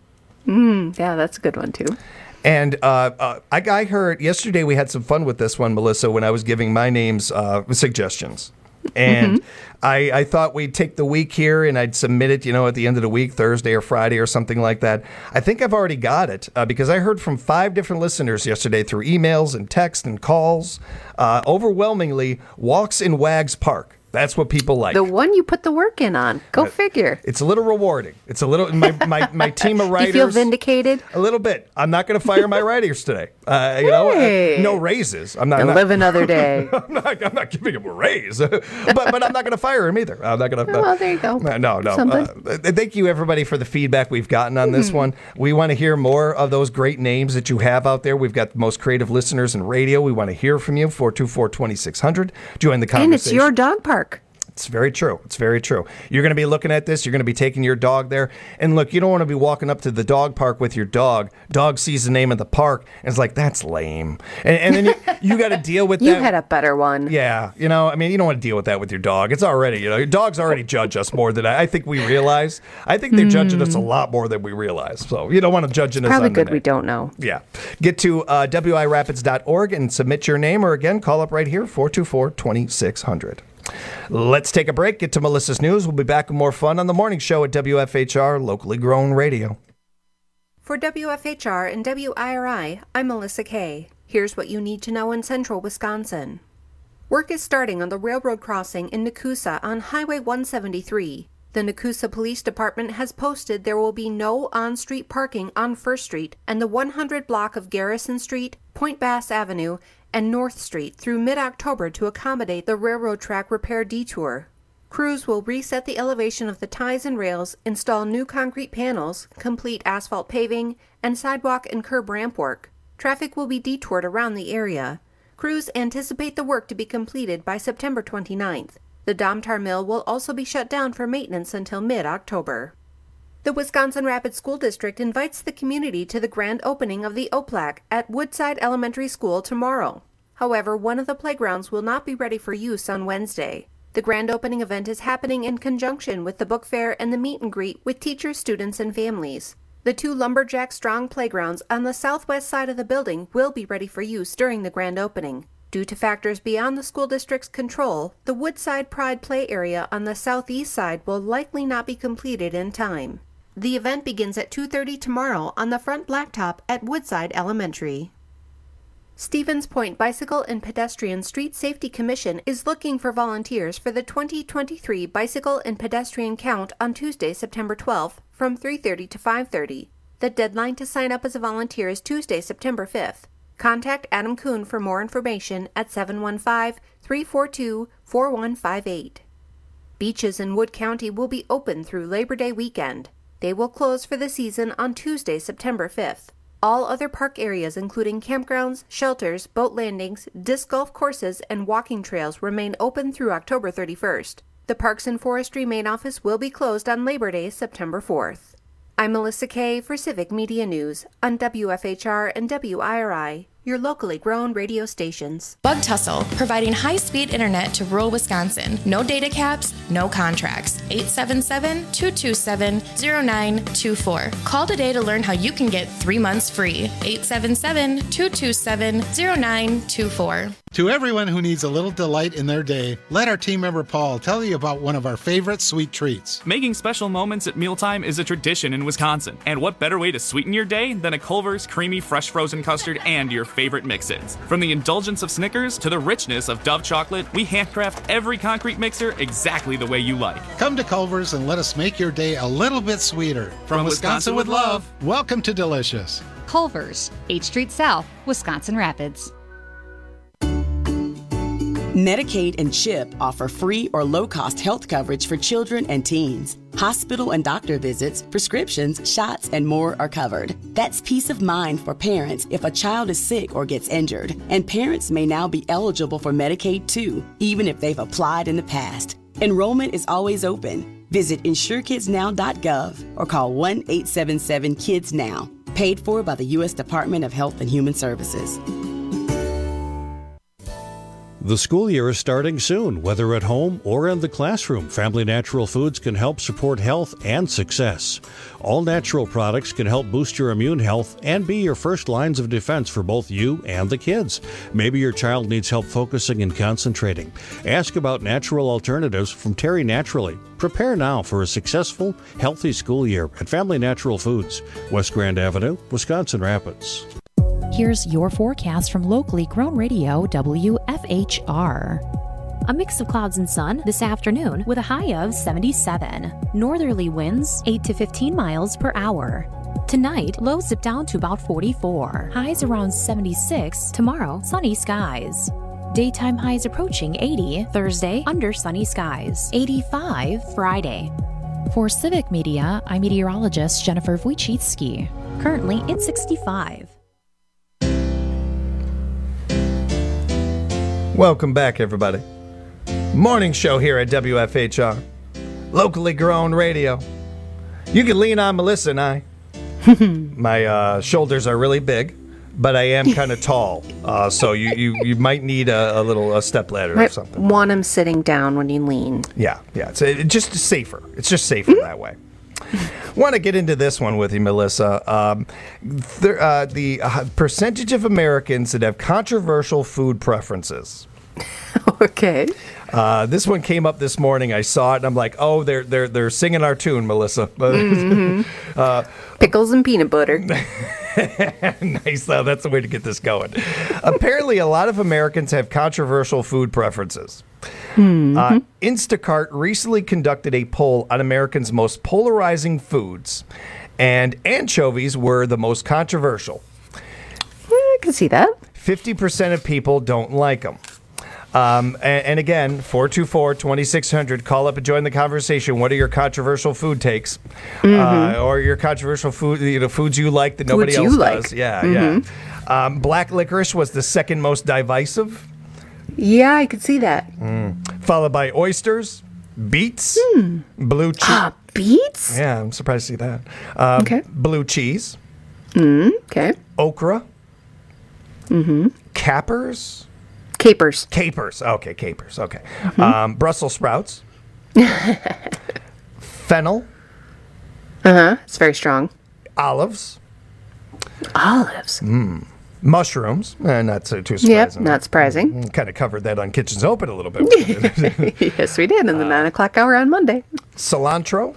Mm, yeah, that's a good one, too. And uh, uh, I, I heard yesterday we had some fun with this one, Melissa, when I was giving my name's uh, suggestions. And mm-hmm. I, I thought we'd take the week here and I'd submit it, you know, at the end of the week, Thursday or Friday or something like that. I think I've already got it uh, because I heard from five different listeners yesterday through emails and text and calls. Uh, overwhelmingly, walks in Wags Park. That's what people like. The one you put the work in on. Go uh, figure. It's a little rewarding. It's a little, my, my, my team of writers. You feel vindicated? A little bit. I'm not going to fire my writers today. Uh, you hey. know, uh, no raises. I'm not. And not, live another day. I'm not, I'm not giving him a raise. but but I'm not going to fire him either. I'm not going to. Oh, well, there you go. No, no. Uh, thank you, everybody, for the feedback we've gotten on this mm-hmm. one. We want to hear more of those great names that you have out there. We've got the most creative listeners in radio. We want to hear from you. four two four, two six zero zero. Join the conversation. And it's your dog park. It's very true. It's very true. You're going to be looking at this. You're going to be taking your dog there. And look, you don't want to be walking up to the dog park with your dog. Dog sees the name of the park and is like, that's lame. And, and then you, you got to deal with you that. You had a better one. Yeah. You know, I mean, you don't want to deal with that with your dog. It's already, you know, your dogs already judge us more than I, I think we realize. I think they're mm. judging us a lot more than we realize. So you don't want to judge us. Probably on good the we don't know. Yeah. Get to uh, W I rapids dot org and submit your name, or again, call up right here, four two four, two six zero zero. Let's take a break, get to Melissa's News. We'll be back with more fun on the morning show at W F H R, locally grown radio. For W F H R and W I R I, I'm Melissa Kay. Here's what you need to know in central Wisconsin. Work is starting on the railroad crossing in Nakusa on Highway one seventy-three. The Nakusa Police Department has posted there will be no on-street parking on First Street and the one hundred block of Garrison Street, Point Bass Avenue, and North Street through mid-October to accommodate the railroad track repair detour. Crews will reset the elevation of the ties and rails, install new concrete panels, complete asphalt paving, and sidewalk and curb ramp work. Traffic will be detoured around the area. Crews anticipate the work to be completed by September twenty-ninth. The Domtar Mill will also be shut down for maintenance until mid-October. The Wisconsin Rapids School District invites the community to the grand opening of the O P L A C at Woodside Elementary School tomorrow. However, one of the playgrounds will not be ready for use on Wednesday. The grand opening event is happening in conjunction with the book fair and the meet and greet with teachers, students, and families. The two Lumberjack Strong playgrounds on the southwest side of the building will be ready for use during the grand opening. Due to factors beyond the school district's control, the Woodside Pride Play area on the southeast side will likely not be completed in time. The event begins at two thirty tomorrow on the front blacktop at Woodside Elementary. Stevens Point Bicycle and Pedestrian Street Safety Commission is looking for volunteers for the twenty twenty-three Bicycle and Pedestrian Count on Tuesday, September twelfth from three thirty to five thirty. The deadline to sign up as a volunteer is Tuesday, September fifth. Contact Adam Kuhn for more information at seven one five, three four two, four one five eight. Beaches in Wood County will be open through Labor Day weekend. They will close for the season on Tuesday, September fifth. All other park areas, including campgrounds, shelters, boat landings, disc golf courses, and walking trails, remain open through October thirty-first. The Parks and Forestry main office will be closed on Labor Day, September fourth. I'm Melissa Kay for Civic Media News on W F H R and W I R I, your locally grown radio stations. Bug Tussle, providing high-speed internet to rural Wisconsin. No data caps, no contracts. eight seven seven, two two seven, zero nine two four. Call today to learn how you can get three months free. eight seven seven, two two seven, zero nine two four. To everyone who needs a little delight in their day, let our team member Paul tell you about one of our favorite sweet treats. Making special moments at mealtime is a tradition in Wisconsin. And what better way to sweeten your day than a Culver's creamy fresh frozen custard and your favorite mix-ins. From the indulgence of Snickers to the richness of Dove chocolate, we handcraft every concrete mixer exactly the way you like. Come to Culver's and let us make your day a little bit sweeter. From, From Wisconsin, Wisconsin with love, welcome to Delicious. Culver's, eighth Street South, Wisconsin Rapids. Medicaid and CHIP offer free or low-cost health coverage for children and teens. Hospital and doctor visits, prescriptions, shots, and more are covered. That's peace of mind for parents if a child is sick or gets injured. And parents may now be eligible for Medicaid too, even if they've applied in the past. Enrollment is always open. Visit insure kids now dot gov or call one eight seven seven kids now. Paid for by the U S Department of Health and Human Services. The school year is starting soon. Whether at home or in the classroom, Family Natural Foods can help support health and success. All natural products can help boost your immune health and be your first lines of defense for both you and the kids. Maybe your child needs help focusing and concentrating. Ask about natural alternatives from Terry Naturally. Prepare now for a successful, healthy school year at Family Natural Foods, West Grand Avenue, Wisconsin Rapids. Here's your forecast from locally grown radio W F H R. A mix of clouds and sun this afternoon with a high of seventy-seven. Northerly winds eight to fifteen miles per hour. Tonight, lows dip down to about forty-four. Highs around seventy-six. Tomorrow, sunny skies. Daytime highs approaching eighty. Thursday, under sunny skies. eighty-five Friday. For Civic Media, I'm meteorologist Jennifer Wojcicki. Currently, it's sixty-five. Welcome back, everybody. Morning show here at W F H R. Locally grown radio. You can lean on Melissa and I. My uh, shoulders are really big, but I am kind of tall. Uh, so you, you, you might need a, a little a step ladder or Might something. want him sitting down when you lean. Yeah, yeah. It's, it's just safer. It's just safer that way. Want to get into this one with you, Melissa. Um, there, uh, the uh, percentage of Americans that have controversial food preferences. Okay. Uh, this one came up this morning. I saw it, and I'm like, oh, they're they're they're singing our tune, Melissa. Mm-hmm. uh, Pickles and peanut butter. Nice, though. That's the way to get this going. Apparently, a lot of Americans have controversial food preferences. Mm-hmm. Uh, Instacart recently conducted a poll on Americans' most polarizing foods, and anchovies were the most controversial. I can see that. fifty percent of people don't like them. Um, and, and again, four two four, two six zero zero, call up and join the conversation. What are your controversial food takes? Mm-hmm. Uh, or your controversial food, you know, foods you like that nobody Foods else you like. does. Yeah, Mhm. yeah. Um, black licorice was the second most divisive. Yeah, I could see that. Mm. Followed by oysters, beets, Hmm. blue cheese. Ah, beets? Yeah, I'm surprised to see that. Um, Okay. Blue cheese. Mm, okay. Okra. Mm-hmm. Capers. Capers. Capers. Okay, capers. Okay. Mhm. Um, Brussels sprouts. Fennel. Uh-huh. It's very strong. Olives. Olives. Mm. Mushrooms. Uh, not so too Yep, surprising. not surprising. Kind of covered that on Kitchens Open a little bit. Yes, we did in the nine o'clock hour on Monday. Cilantro.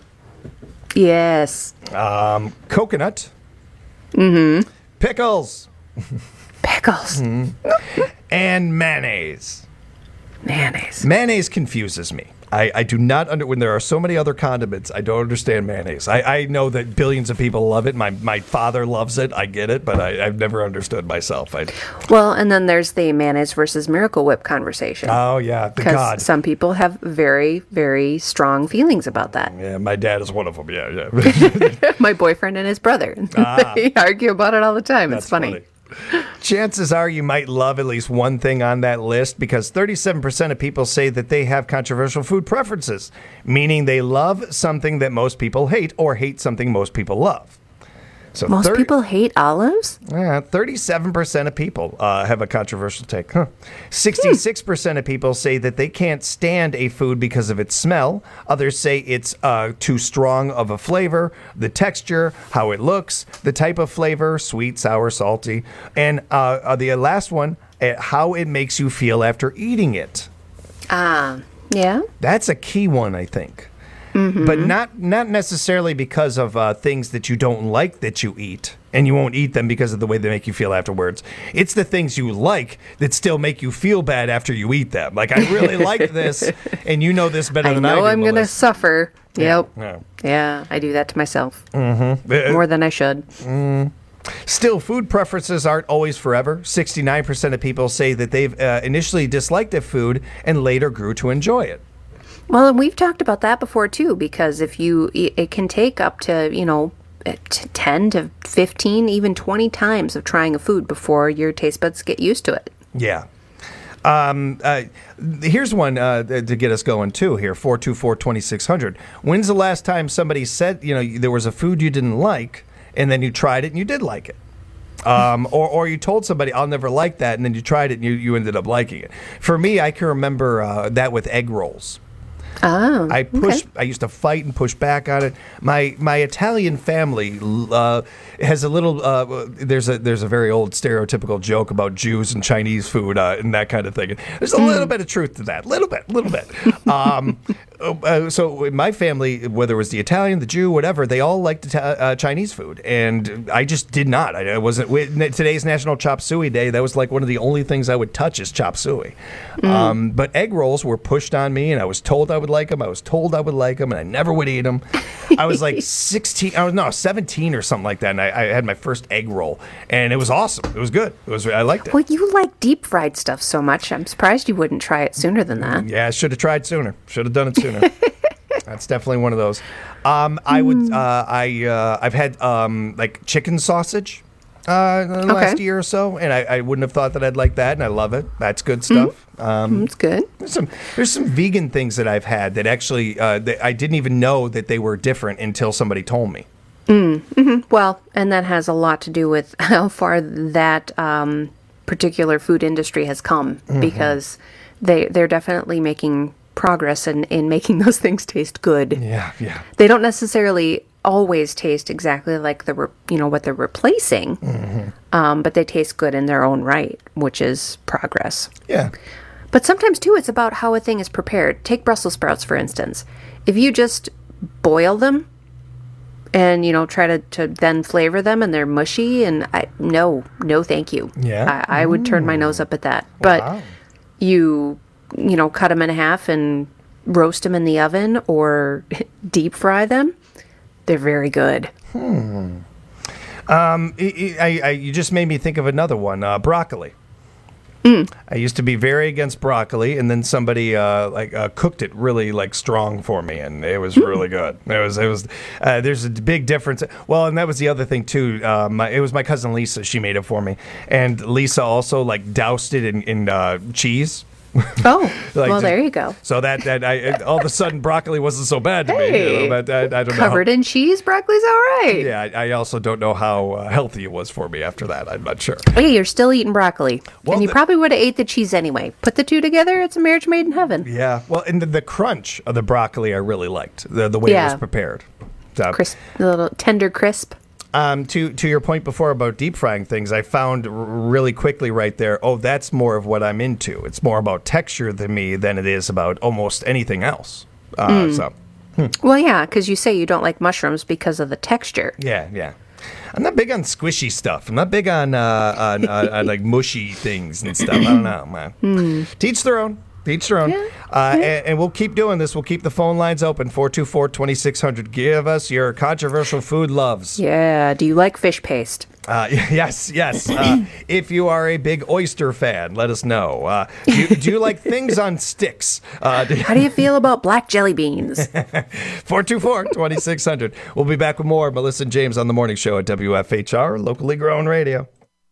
Yes. Um, coconut. Mm-hmm. Pickles. Pickles. Mhm. And mayonnaise. Mayonnaise. Mayonnaise confuses me. I, I do not under when there are so many other condiments. I don't understand mayonnaise. I, I know that billions of people love it. My my father loves it. I get it, but I, I've never understood myself. I, Well, and then there's the mayonnaise versus Miracle Whip conversation. oh yeah, the Because God. some people have very, very strong feelings about that. Yeah, my dad is one of them. Yeah, yeah. My boyfriend and his brother. Ah. They argue about it all the time. That's it's funny. funny. Chances are you might love at least one thing on that list because thirty-seven percent of people say that they have controversial food preferences, meaning they love something that most people hate or hate something most people love. So Most thirty people hate olives? Yeah, thirty-seven percent of people uh, have a controversial take. Huh. sixty-six percent of people say that they can't stand a food because of its smell. Others say it's uh, too strong of a flavor, the texture, how it looks, the type of flavor, sweet, sour, salty. And uh, uh, the last one, uh, how it makes you feel after eating it. Ah, yeah. That's a key one, I think. Mhm. But not not necessarily because of uh, things that you don't like that you eat, and you won't eat them because of the way they make you feel afterwards. It's the things you like that still make you feel bad after you eat them. Like, I really like this, and you know this better I than I know do, I'm going to Melissa. suffer. Yep. Yeah. Yeah, I do that to myself. Mm-hmm. More than I should. Mm. Still, food preferences aren't always forever. sixty-nine percent of people say that they've uh, initially disliked a food and later grew to enjoy it. Well, and we've talked about that before too, because if you, it can take up to, you know, t- ten to fifteen, even twenty times of trying a food before your taste buds get used to it. Yeah. Um, uh, here's one uh, to get us going too here, four two four, two six zero zero. When's the last time somebody said, you know, there was a food you didn't like and then you tried it and you did like it? Um, or, or you told somebody, I'll never like that, and then you tried it and you, you ended up liking it. For me, I can remember uh, that with egg rolls. Oh, I pushed. okay. I used to fight and push back on it. My my Italian family uh, has a little. Uh, there's a there's a very old stereotypical joke about Jews and Chinese food uh, and that kind of thing. There's a Mm. little bit of truth to that. Little bit, little bit. Um, uh, so in my family, whether it was the Italian, the Jew, whatever, they all liked Ita- uh, Chinese food, and I just did not. I, I wasn't. with- Today's National Chop Suey Day. That was like one of the only things I would touch is chop suey. Mm. Um, but egg rolls were pushed on me, and I was told I would like them. I was told I would like them, and I never would eat them. I was like sixteen, I was no seventeen or something like that, and I, I had my first egg roll, and it was awesome. It was good. It was. I liked it. Well, you like deep fried stuff so much. I'm surprised you wouldn't try it sooner than that. Yeah, I should have tried sooner. Should have done it sooner. That's definitely one of those. Um, I would. Uh, I uh, I've had um, like chicken sausage uh, in the last Okay. year or so, and I, I wouldn't have thought that I'd like that, and I love it. That's good stuff. Um, It's good. There's some there's some vegan things that I've had that actually uh, that I didn't even know that they were different until somebody told me. Mm, hmm Well, and that has a lot to do with how far that um, particular food industry has come, Mhm. because they they're definitely making progress in, in making those things taste good. Yeah, yeah. They don't necessarily always taste exactly like the re- you know what they're replacing, Mhm. um, but they taste good in their own right, which is progress. Yeah. But sometimes too, it's about how a thing is prepared. Take Brussels sprouts for instance. If you just boil them and you know try to, to then flavor them and they're mushy, and I no no thank you. Yeah? I, I would turn my nose up at that. But Wow. you you know cut them in half and roast them in the oven or deep fry them. They're very good. Hmm. Um, I, I, I, you just made me think of another one. Uh, broccoli. I used to be very against broccoli, and then somebody uh, like uh, cooked it really like strong for me, and it was really good. It was it was. Uh, there's a big difference. Well, and that was the other thing too. Uh, my, it was my cousin Lisa. She made it for me, and Lisa also like doused it in, in uh, cheese. Oh, Like, well, just- there you go. So that that I all of a sudden broccoli wasn't so bad to me. You Hey. know, but I, I don't know. Covered in cheese, broccoli's all right. Yeah, I, I also don't know how uh, healthy it was for me after that. I'm not sure. Hey, you're still eating broccoli, Well, and you the- probably would have ate the cheese anyway. Put the two together, it's a marriage made in heaven. Yeah, well, and the, the crunch of the broccoli I really liked, the, the way it Yeah. was prepared. So, Crisp, a little tender crisp. um, to to your point before about deep frying things, I found r- really quickly right there, oh, that's more of what I'm into. It's more about texture than me than it is about almost anything else. Uh, Mm. So, Well, yeah, because you say you don't like mushrooms because of the texture. yeah, yeah. I'm not big on squishy stuff. I'm not big on, uh, on, uh, on like mushy things and stuff. I don't know, man. Hmm. Teach their own. Teach their own. Uh, and, and we'll keep doing this. We'll keep the phone lines open. four two four, two six zero zero. Give us your controversial food loves. Yeah. Do you like fish paste? Uh, yes, yes. Uh, if you are a big oyster fan, let us know. Uh, do, you, do you like things on sticks? Uh, do- How do you feel about black jelly beans? four two four, two six zero zero. We'll be back with more Melissa and James on the morning show at W F H R, locally grown radio.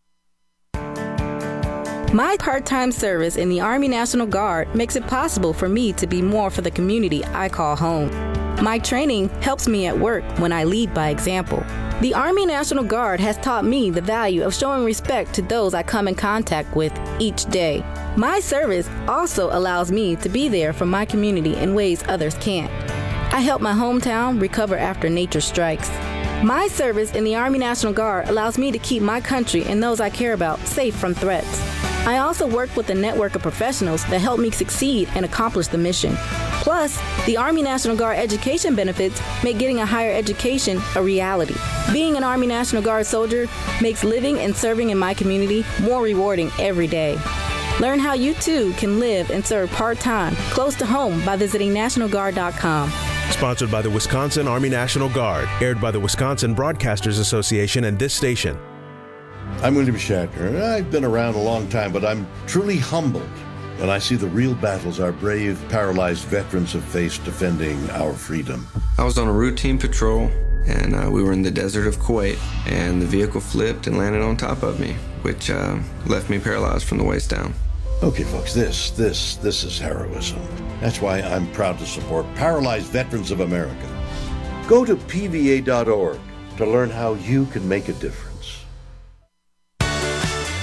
My part-time service in the Army National Guard makes it possible for me to be more for the community I call home. My training helps me at work when I lead by example. The Army National Guard has taught me the value of showing respect to those I come in contact with each day. My service also allows me to be there for my community in ways others can't. I help my hometown recover after nature strikes. My service in the Army National Guard allows me to keep my country and those I care about safe from threats. I also work with a network of professionals that help me succeed and accomplish the mission. Plus, the Army National Guard education benefits make getting a higher education a reality. Being an Army National Guard soldier makes living and serving in my community more rewarding every day. Learn how you too can live and serve part-time close to home by visiting national guard dot com. Sponsored by the Wisconsin Army National Guard. Aired by the Wisconsin Broadcasters Association and this station. I'm William Shatner. I've been around a long time, but I'm truly humbled when I see the real battles our brave, paralyzed veterans have faced defending our freedom. I was on a routine patrol, and uh, we were in the desert of Kuwait, and the vehicle flipped and landed on top of me, which uh, left me paralyzed from the waist down. Okay, folks, this, this, this is heroism. That's why I'm proud to support Paralyzed Veterans of America. Go to P V A dot org to learn how you can make a difference.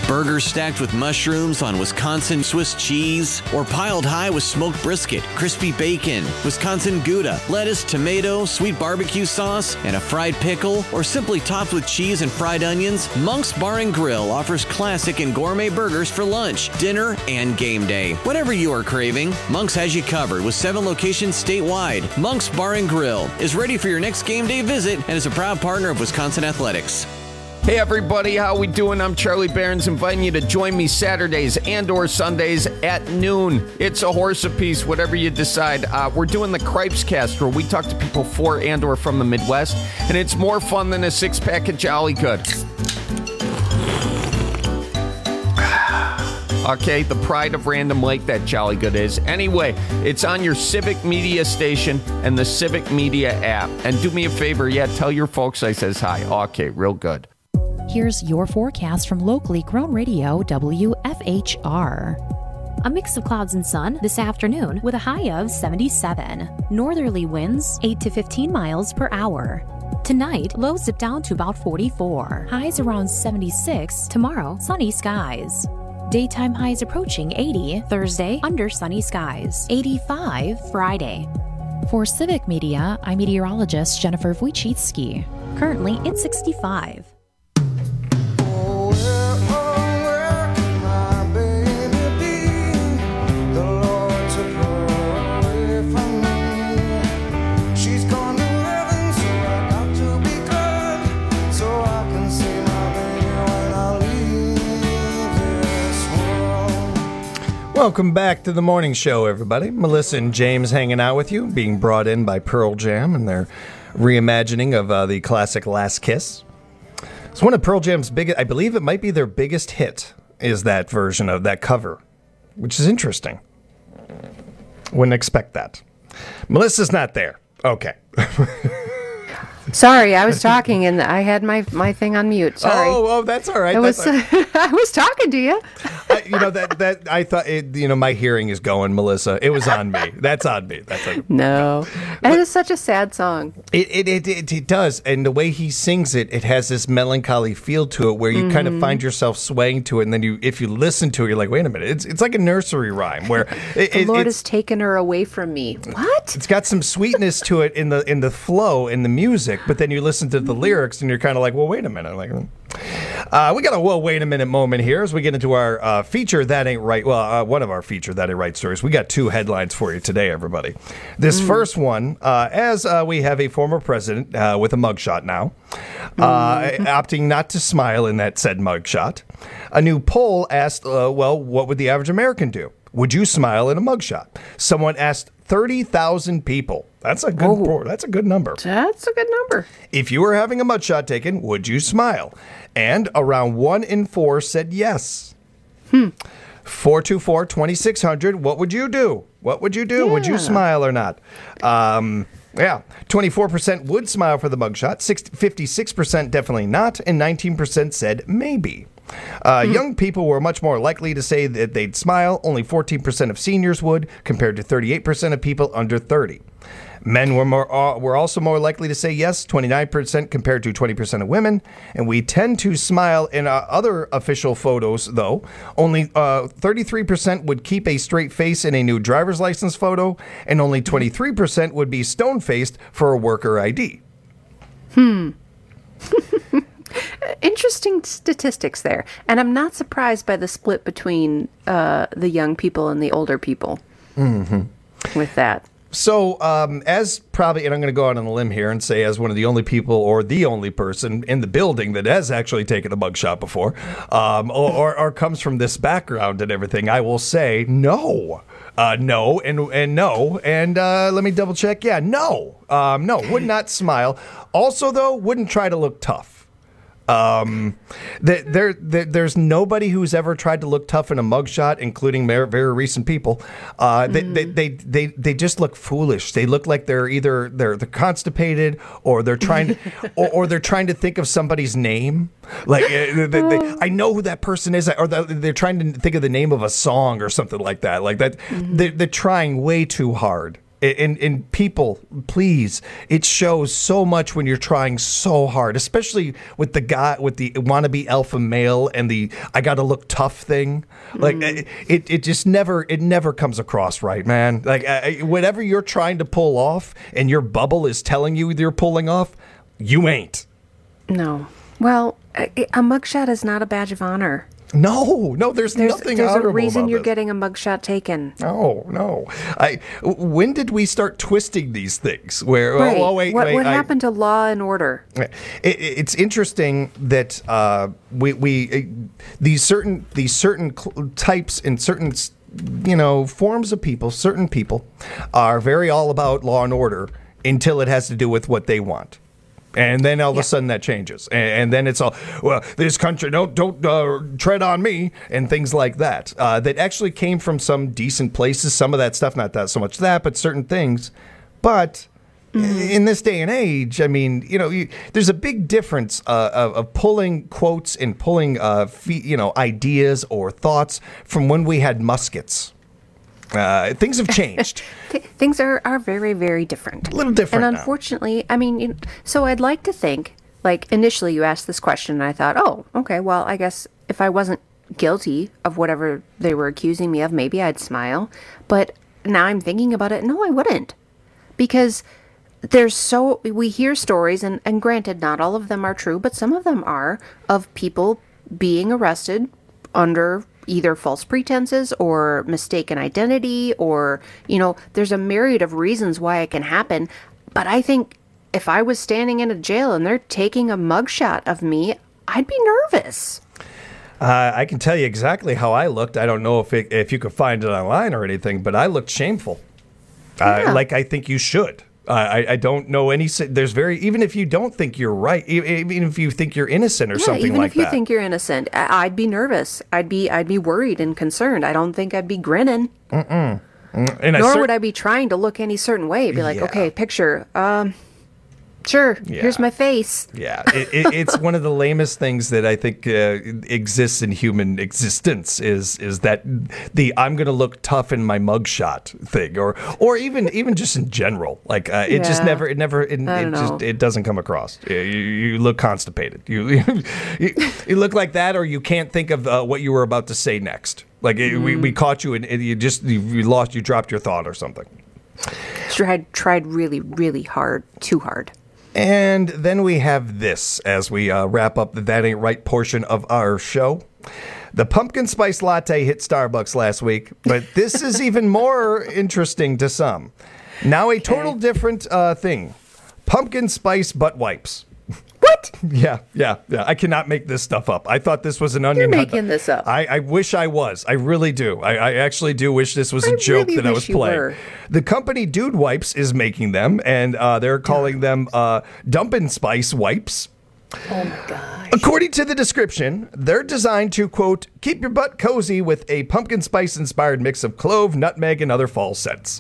Burgers stacked with mushrooms on Wisconsin Swiss cheese, or piled high with smoked brisket, crispy bacon, Wisconsin Gouda, lettuce, tomato, sweet barbecue sauce, and a fried pickle, or simply topped with cheese and fried onions, Monk's Bar and Grill offers classic and gourmet burgers for lunch, dinner, and game day. Whatever you are craving, Monk's has you covered with seven locations statewide. Monk's Bar and Grill is ready for your next game day visit and is a proud partner of Wisconsin Athletics. Hey everybody, how we doing? I'm Charlie Barons, inviting you to join me Saturdays and or Sundays at noon. It's a horse apiece, whatever you decide. Uh, we're doing the Cripes Cast, where we talk to people for and or from the Midwest, and it's more fun than a six-pack of Jolly Good. Okay, the pride of Random Lake, that Jolly Good is. Anyway, it's on your Civic Media station and the Civic Media app. And do me a favor, yeah, tell your folks I says hi. Okay, real good. Here's your forecast from locally grown radio W F H R. A mix of clouds and sun this afternoon with a high of seventy-seven. Northerly winds eight to fifteen miles per hour. Tonight, lows dip down to about forty-four. Highs around seventy-six. Tomorrow, sunny skies. Daytime highs approaching eighty. Thursday, under sunny skies. eighty-five Friday. For Civic Media, I'm meteorologist Jennifer Wojcicki. Currently, it's sixty-five. Welcome back to the morning show, everybody. Melissa and James hanging out with you, being brought in by Pearl Jam and their reimagining of uh, the classic Last Kiss. It's one of Pearl Jam's biggest, I believe it might be their biggest hit, is that version of that cover, which is interesting. Wouldn't expect that. Melissa's not there. Okay. Sorry, I was talking and I had my, my thing on mute. Sorry. Oh, oh, that's all right. I was, that's all right. I was talking to you. I, you know that that I thought it, you know my hearing is going, Melissa. It was on me. That's on me. That's on me. No, it is such a sad song. It it, it it it does, and the way he sings it, it has this melancholy feel to it, where you mm-hmm. kind of find yourself swaying to it, and then you, if you listen to it, you're like, wait a minute, it's it's like a nursery rhyme where it, the it, Lord has taken her away from me. What? It's got some sweetness to it in the in the flow in the music, but then you listen to the lyrics, and you're kind of like, well, wait a minute, like. Uh, we got a well, wait a minute moment here as we get into our uh, feature That Ain't Right. Well, uh, one of our feature That Ain't Right stories. We got two headlines for you today, everybody. This mm. first one, uh, as uh, we have a former president uh, with a mugshot now, uh, mm. opting not to smile in that said mugshot. A new poll asked, uh, well, what would the average American do? Would you smile in a mugshot? Someone asked thirty thousand people. That's a good. Oh, that's a good number. That's a good number. If you were having a mugshot taken, would you smile? And around one in four said yes. Hmm. four two four, twenty-six hundred. What would you do? What would you do? Yeah. Would you smile or not? Um, yeah. twenty-four percent would smile for the mugshot. fifty-six percent definitely not. And nineteen percent said maybe. Uh, mm-hmm. Young people were much more likely to say that they'd smile. Only fourteen percent of seniors would, compared to thirty-eight percent of people under thirty. Men were more uh, were also more likely to say yes, twenty-nine percent compared to twenty percent of women. And we tend to smile in uh, other official photos, though. Only uh, thirty-three percent would keep a straight face in a new driver's license photo, and only twenty-three percent would be stone-faced for a worker I D. Hmm. Interesting statistics there. And I'm not surprised by the split between uh, the young people and the older people mm-hmm. with that. So, um, as probably, and I'm going to go out on a limb here and say, as one of the only people or the only person in the building that has actually taken a mugshot before, um, or, or, or comes from this background and everything, I will say no. Uh, no, and and no, and uh, let me double check. Yeah, no. Um, no, would not smile. Also, though, wouldn't try to look tough. Um, there, there, there's nobody who's ever tried to look tough in a mugshot, including very, very recent people. Uh, they, mm. they, they, they, they just look foolish. They look like they're either they're, they're constipated or they're trying to, or, or they're trying to think of somebody's name. Like they, they, I know who that person is, or they're trying to think of the name of a song or something like that. Like that, mm-hmm. they're, they're trying way too hard. And, and people, please, it shows so much when you're trying so hard, especially with the guy, with the wannabe alpha male and the I got to look tough thing. Like, mm. it, it just never, it never comes across right, man. Like, uh, whatever you're trying to pull off and your bubble is telling you you're pulling off, you ain't. No. Well, a, a mugshot is not a badge of honor. No, no, there's, there's nothing There's honorable a reason about you're this. getting a mugshot taken. No, no. I. When did we start twisting these things? Where? Right. Oh, oh, wait, what wait. what I, happened to law and order? It, it's interesting that uh, we we uh, these certain these certain cl- types and certain you know forms of people, certain people are very all about law and order until it has to do with what they want. And then all of yeah. a sudden that changes, and, and then it's all well. This country don't don't uh, tread on me, and things like that. Uh, that actually came from some decent places. Some of that stuff, not that so much that, but certain things. But mm-hmm. in this day and age, I mean, you know, you, there's a big difference uh, of, of pulling quotes and pulling, uh, fe- you know, ideas or thoughts from when we had muskets. Uh, things have changed. Things are, are very, very different. A little different And now. unfortunately, I mean, you know, so I'd like to think, like, initially you asked this question and I thought, oh, okay, well, I guess if I wasn't guilty of whatever they were accusing me of, maybe I'd smile. But now I'm thinking about it, no, I wouldn't. Because there's so, we hear stories, and, and granted, not all of them are true, but some of them are, of people being arrested under either false pretenses or mistaken identity, or, you know, there's a myriad of reasons why it can happen. But I think if I was standing in a jail and they're taking a mugshot of me, I'd be nervous. Uh, I can tell you exactly how I looked. I don't know if it, if you could find it online or anything, but I looked shameful. Uh, Yeah. Like I think you should. Uh, I, I don't know any. There's very even if you don't think you're right, e- even if you think you're innocent or Yeah, something even like if you that. think you're innocent, I- I'd be nervous. I'd be I'd be worried and concerned. I don't think I'd be grinning. Mm-mm. Mm, and I Nor cer- would I be trying to look any certain way. Be like, Yeah. okay, picture. Um, sure. Yeah. Here's my face. Yeah, it, it, it's one of the lamest things that I think uh, exists in human existence is is that the I'm going to look tough in my mugshot thing, or or even even just in general. Like uh, it just Yeah. never it never it, I it don't just know. it doesn't come across. You, you look constipated. You, you you look like that, or you can't think of uh, what you were about to say next. Like it, we we caught you and and you just you, you lost you dropped your thought or something. Tried tried really really hard, too hard. And then we have this as we uh, wrap up the That Ain't Right portion of our show. The pumpkin spice latte hit Starbucks last week, but this is even more interesting to some. Now a total different uh, thing. Pumpkin spice butt wipes. What? Yeah, yeah, yeah. I cannot make this stuff up. I thought this was an onion. You're hot making dog. this up. I, I wish I was. I really do. I, I actually do wish this was a I joke really that I was wish you playing. were. The company Dude Wipes is making them, and uh, they're calling them uh, Dumpin' Spice Wipes. Oh my gosh. According to the description, they're designed to, quote, keep your butt cozy with a pumpkin spice inspired mix of clove, nutmeg, and other fall scents.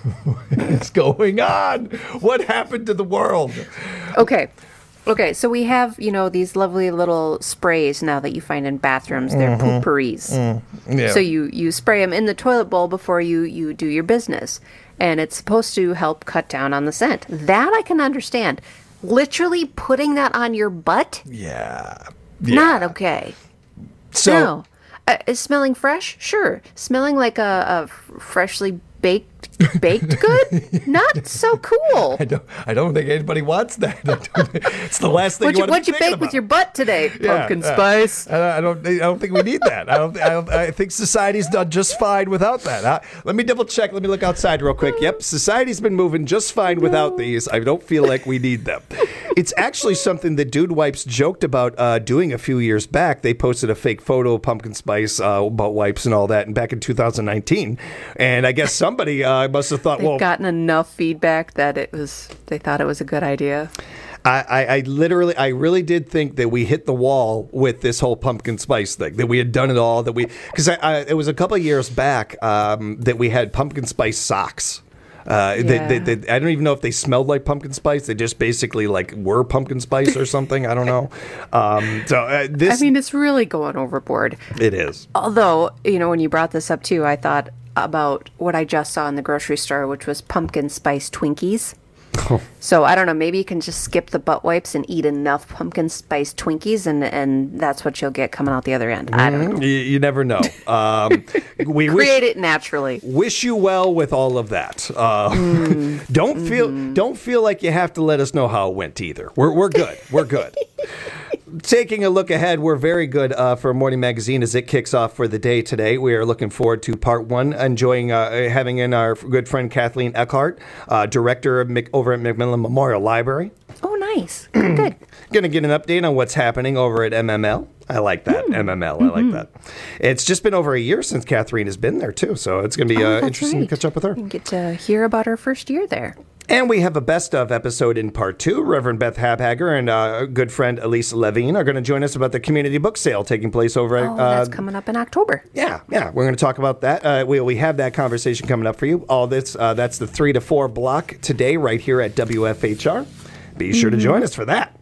What's going on? What happened to the world? Okay. Okay, so we have, you know, these lovely little sprays now that you find in bathrooms. They're Mhm. pooperies. Mm, yeah. So you, you spray them in the toilet bowl before you, you do your business. And it's supposed to help cut down on the scent. That I can understand. Literally putting that on your butt? Yeah. Not okay. So- no. Uh, is smelling fresh? Sure. Smelling like a, a freshly baked baked good? Not so cool. I don't, I don't think anybody wants that. I don't- it's the last thing What'd you you, want what'd to you be bake thinking with about. your butt today? Yeah, Pumpkin yeah. spice. I, I don't. I don't think we need that. I don't. I, don't, I think society's done just fine without that. Uh, let me double check. Let me look outside real quick. Yep, society's been moving just fine without these. I don't feel like we need them. It's actually something that Dude Wipes joked about uh, doing a few years back. They posted a fake photo of pumpkin spice uh, butt wipes and all that, and back in two thousand nineteen. And I guess somebody uh, must have thought, They've well, gotten enough feedback that it was. They thought it was a good idea. I, I, I literally, I really did think that we hit the wall with this whole pumpkin spice thing, that we had done it all, that we, because I, I, it was a couple of years back um, that we had pumpkin spice socks. Uh, they, Yeah. they, they, I don't even know if they smelled like pumpkin spice. They just basically like were pumpkin spice or something. I don't know. Um, so uh, this, I mean, it's really going overboard. it is. Although, you know, when you brought this up too, I thought about what I just saw in the grocery store, which was pumpkin spice Twinkies. So I don't know, maybe you can just skip the butt wipes and eat enough pumpkin spice Twinkies, and, and that's what you'll get coming out the other end. I don't know. You, you never know. Um, we Create wish, it naturally. Wish you well with all of that. Uh, Mm. don't Mm-hmm. feel don't feel like you have to let us know how it went either. We're we're good. We're good. Taking a look ahead, we're very good uh, for Morning Magazine as it kicks off for the day today. We are looking forward to part one, enjoying uh, having in our good friend Kathleen Eckhart, uh, director of Mc, over at Macmillan Memorial Library. Oh, nice. Good. Going to get an update on what's happening over at M M L. I like that. Mm. M M L. I like Mhm. that. It's just been over a year since Catherine has been there, too. So it's going to be Oh, uh, that's interesting right. to catch up with her. You get to hear about her first year there. And we have a best of episode in part two. Reverend Beth Habhager and uh, good friend Elisa Levine are going to join us about the community book sale taking place over at. Oh, Uh, that's coming up in October. yeah, yeah, we're going to talk about that. Uh, we we have that conversation coming up for you. All this uh, that's the three to four block today, right here at W F H R. Be sure to Mhm. join us for that.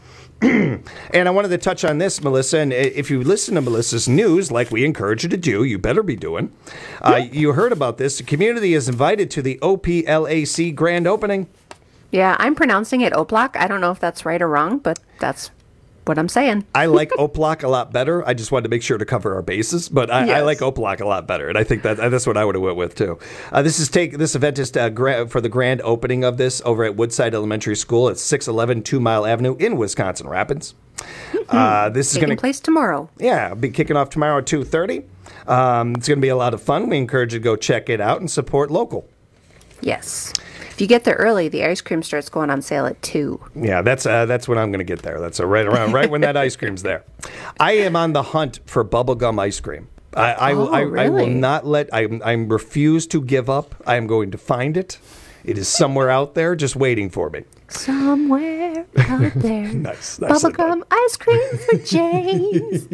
And I wanted to touch on this, Melissa. And if you listen to Melissa's news, like we encourage you to do, you better be doing. Uh, you heard about this. The community is invited to the O P L A C grand opening. Yeah, I'm pronouncing it Oplak. I don't know if that's right or wrong, but that's what I'm saying. I like Oplak a lot better. I just wanted to make sure to cover our bases, but I, I Yes. like Oplak a lot better, and I think that that's what I would have went with too. Uh, this is take this event is uh, gra- for the grand opening of this over at Woodside Elementary School at six eleven Two Mile Avenue in Wisconsin Rapids. Uh, this is Taking going to place tomorrow. Yeah, be kicking off tomorrow at two thirty. Um, it's going to be a lot of fun. We encourage you to go check it out and support local. Yes. If you get there early, the ice cream starts going on sale at two. Yeah, that's uh, that's when I'm going to get there. That's uh, right around right when that ice cream's there. I am on the hunt for bubblegum ice cream. I I, Oh, I, I will really? not let I I refuse to give up. I am going to find it. It is somewhere out there, just waiting for me. Somewhere out there. Nice. nice Bubblegum ice cream for James.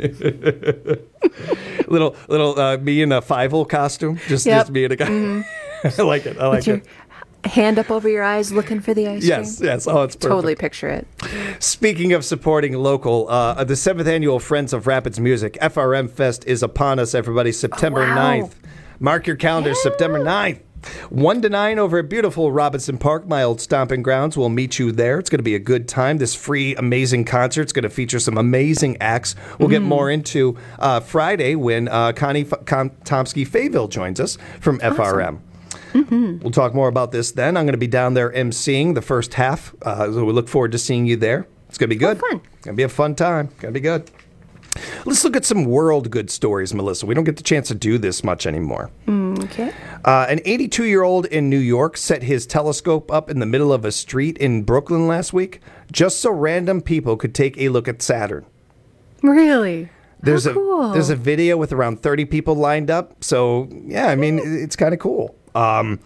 little little uh, me in a five-o costume, just Yep. just me and a guy. Mhm. I like it. I like With your it. hand up over your eyes looking for the ice Yes, cream. yes. Oh, it's perfect. Totally picture it. Speaking of supporting local, uh, the seventh annual Friends of Rapids Music, F R M Fest, is upon us, everybody, September wow. ninth. Mark your calendars, September ninth. one to nine over at beautiful Robinson Park, my old stomping grounds. We'll meet you there. It's going to be a good time. This free, amazing concert is going to feature some amazing acts. We'll get Mm. more into uh, Friday when uh, Connie F- Com- Tomsky-Fayville joins us from F R M. Mm-hmm. We'll talk more about this then. I'm going to be down there emceeing the first half, uh, so we look forward to seeing you there. It's going to be good. fun. Going to be a fun time. Going to be good. Let's look at some world good stories, Melissa. We don't get the chance to do this much anymore. Mm, okay. Uh, an eighty-two-year-old in New York set his telescope up in the middle of a street in Brooklyn last week just so random people could take a look at Saturn. Really? There's How a cool. there's a video with around thirty people lined up. So yeah, I mean it- it's kind of cool. Um,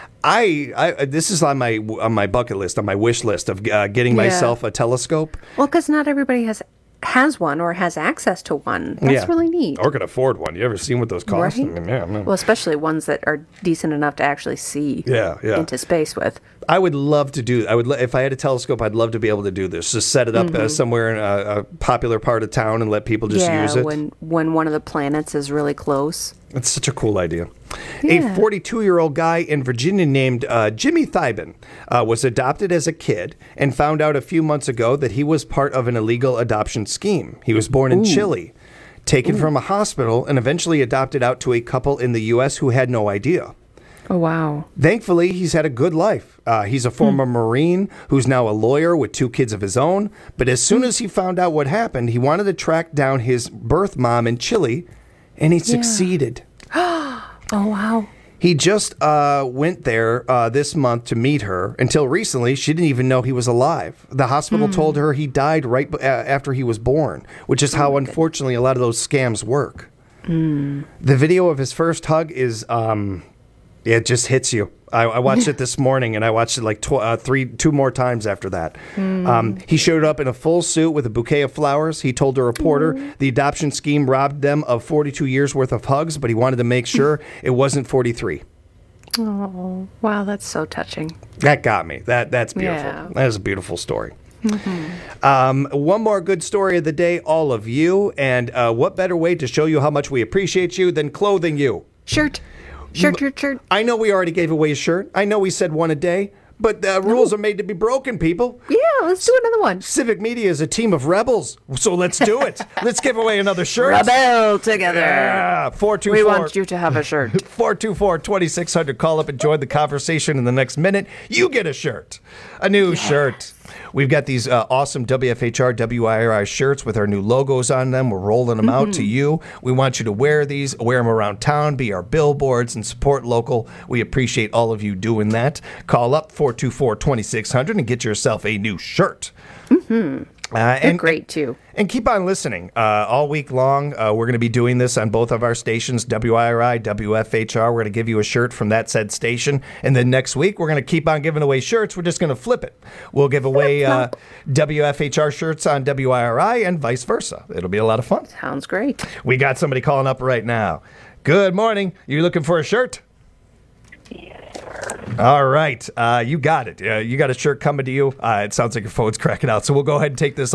I, I this is on my on my bucket list, on my wish list of uh, getting Yeah. myself a telescope. Well, because not everybody has has one or has access to one. That's Yeah. really neat. Or can afford one. You ever seen what those cost? Right? I mean, yeah, man. Well, especially ones that are decent enough to actually see Yeah, yeah. into space with. I would love to do. I would lo- if I had a telescope. I'd love to be able to do this. Just set it up uh, Mhm. somewhere in a, a popular part of town and let people just yeah, use it. when when one of the planets is really close. It's such a cool idea. Yeah. A forty-two-year-old guy in Virginia named uh, Jimmy Thibin uh, was adopted as a kid and found out a few months ago that he was part of an illegal adoption scheme. He was born in Ooh. Chile, taken from a hospital, and eventually adopted out to a couple in the U S who had no idea. Oh, wow. Thankfully, he's had a good life. Uh, he's a former Marine who's now a lawyer with two kids of his own. But as soon as he found out what happened, he wanted to track down his birth mom in Chile, and he succeeded. Oh, wow. He just uh, went there uh, this month to meet her. Until recently, she didn't even know he was alive. The hospital Hmm. told her he died right b- uh, after he was born, which is how, unfortunately, a lot of those scams work. Mm. The video of his first hug is, um, yeah, it just hits you. I, I watched it this morning, and I watched it like tw- uh, three, two more times after that. Mm. Um, he showed up in a full suit with a bouquet of flowers. He told a reporter the adoption scheme robbed them of forty-two years worth of hugs, but he wanted to make sure it wasn't forty-three. Oh, wow, that's so touching. That got me. That that's beautiful. Yeah. That is a beautiful story. Mm-hmm. Um, one more good story of the day, all of you. And uh, what better way to show you how much we appreciate you than clothing you? Shirt. Shirt, shirt, shirt. I know we already gave away a shirt. I know we said one a day. But the uh, rules are made to be broken, people. Yeah, let's do another one. Civic Media is a team of rebels, so let's do it. Let's give away another shirt. Rebel together. Yeah, four two four. We want you to have a shirt. four two four, two six zero zero. Call up and join the conversation in the next minute. You get a shirt. A new yeah. shirt. We've got these uh, awesome W F H R, W I R I shirts with our new logos on them. We're rolling them mm-hmm. out to you. We want you to wear these, wear them around town, be our billboards, and support local. We appreciate all of you doing that. Call up four two four, two six zero zero and get yourself a new shirt. Mm-hmm. Uh, They're and, great, too. And keep on listening. Uh, all week long, uh, we're going to be doing this on both of our stations, W I R I, W F H R. We're going to give you a shirt from that said station. And then next week, we're going to keep on giving away shirts. We're just going to flip it. We'll give away uh, W F H R shirts on W I R I and vice versa. It'll be a lot of fun. Sounds great. We got somebody calling up right now. Good morning. You looking for a shirt? All right. Uh, you got it. Uh, you got a shirt coming to you. Uh, it sounds like your phone's cracking out. So we'll go ahead and take this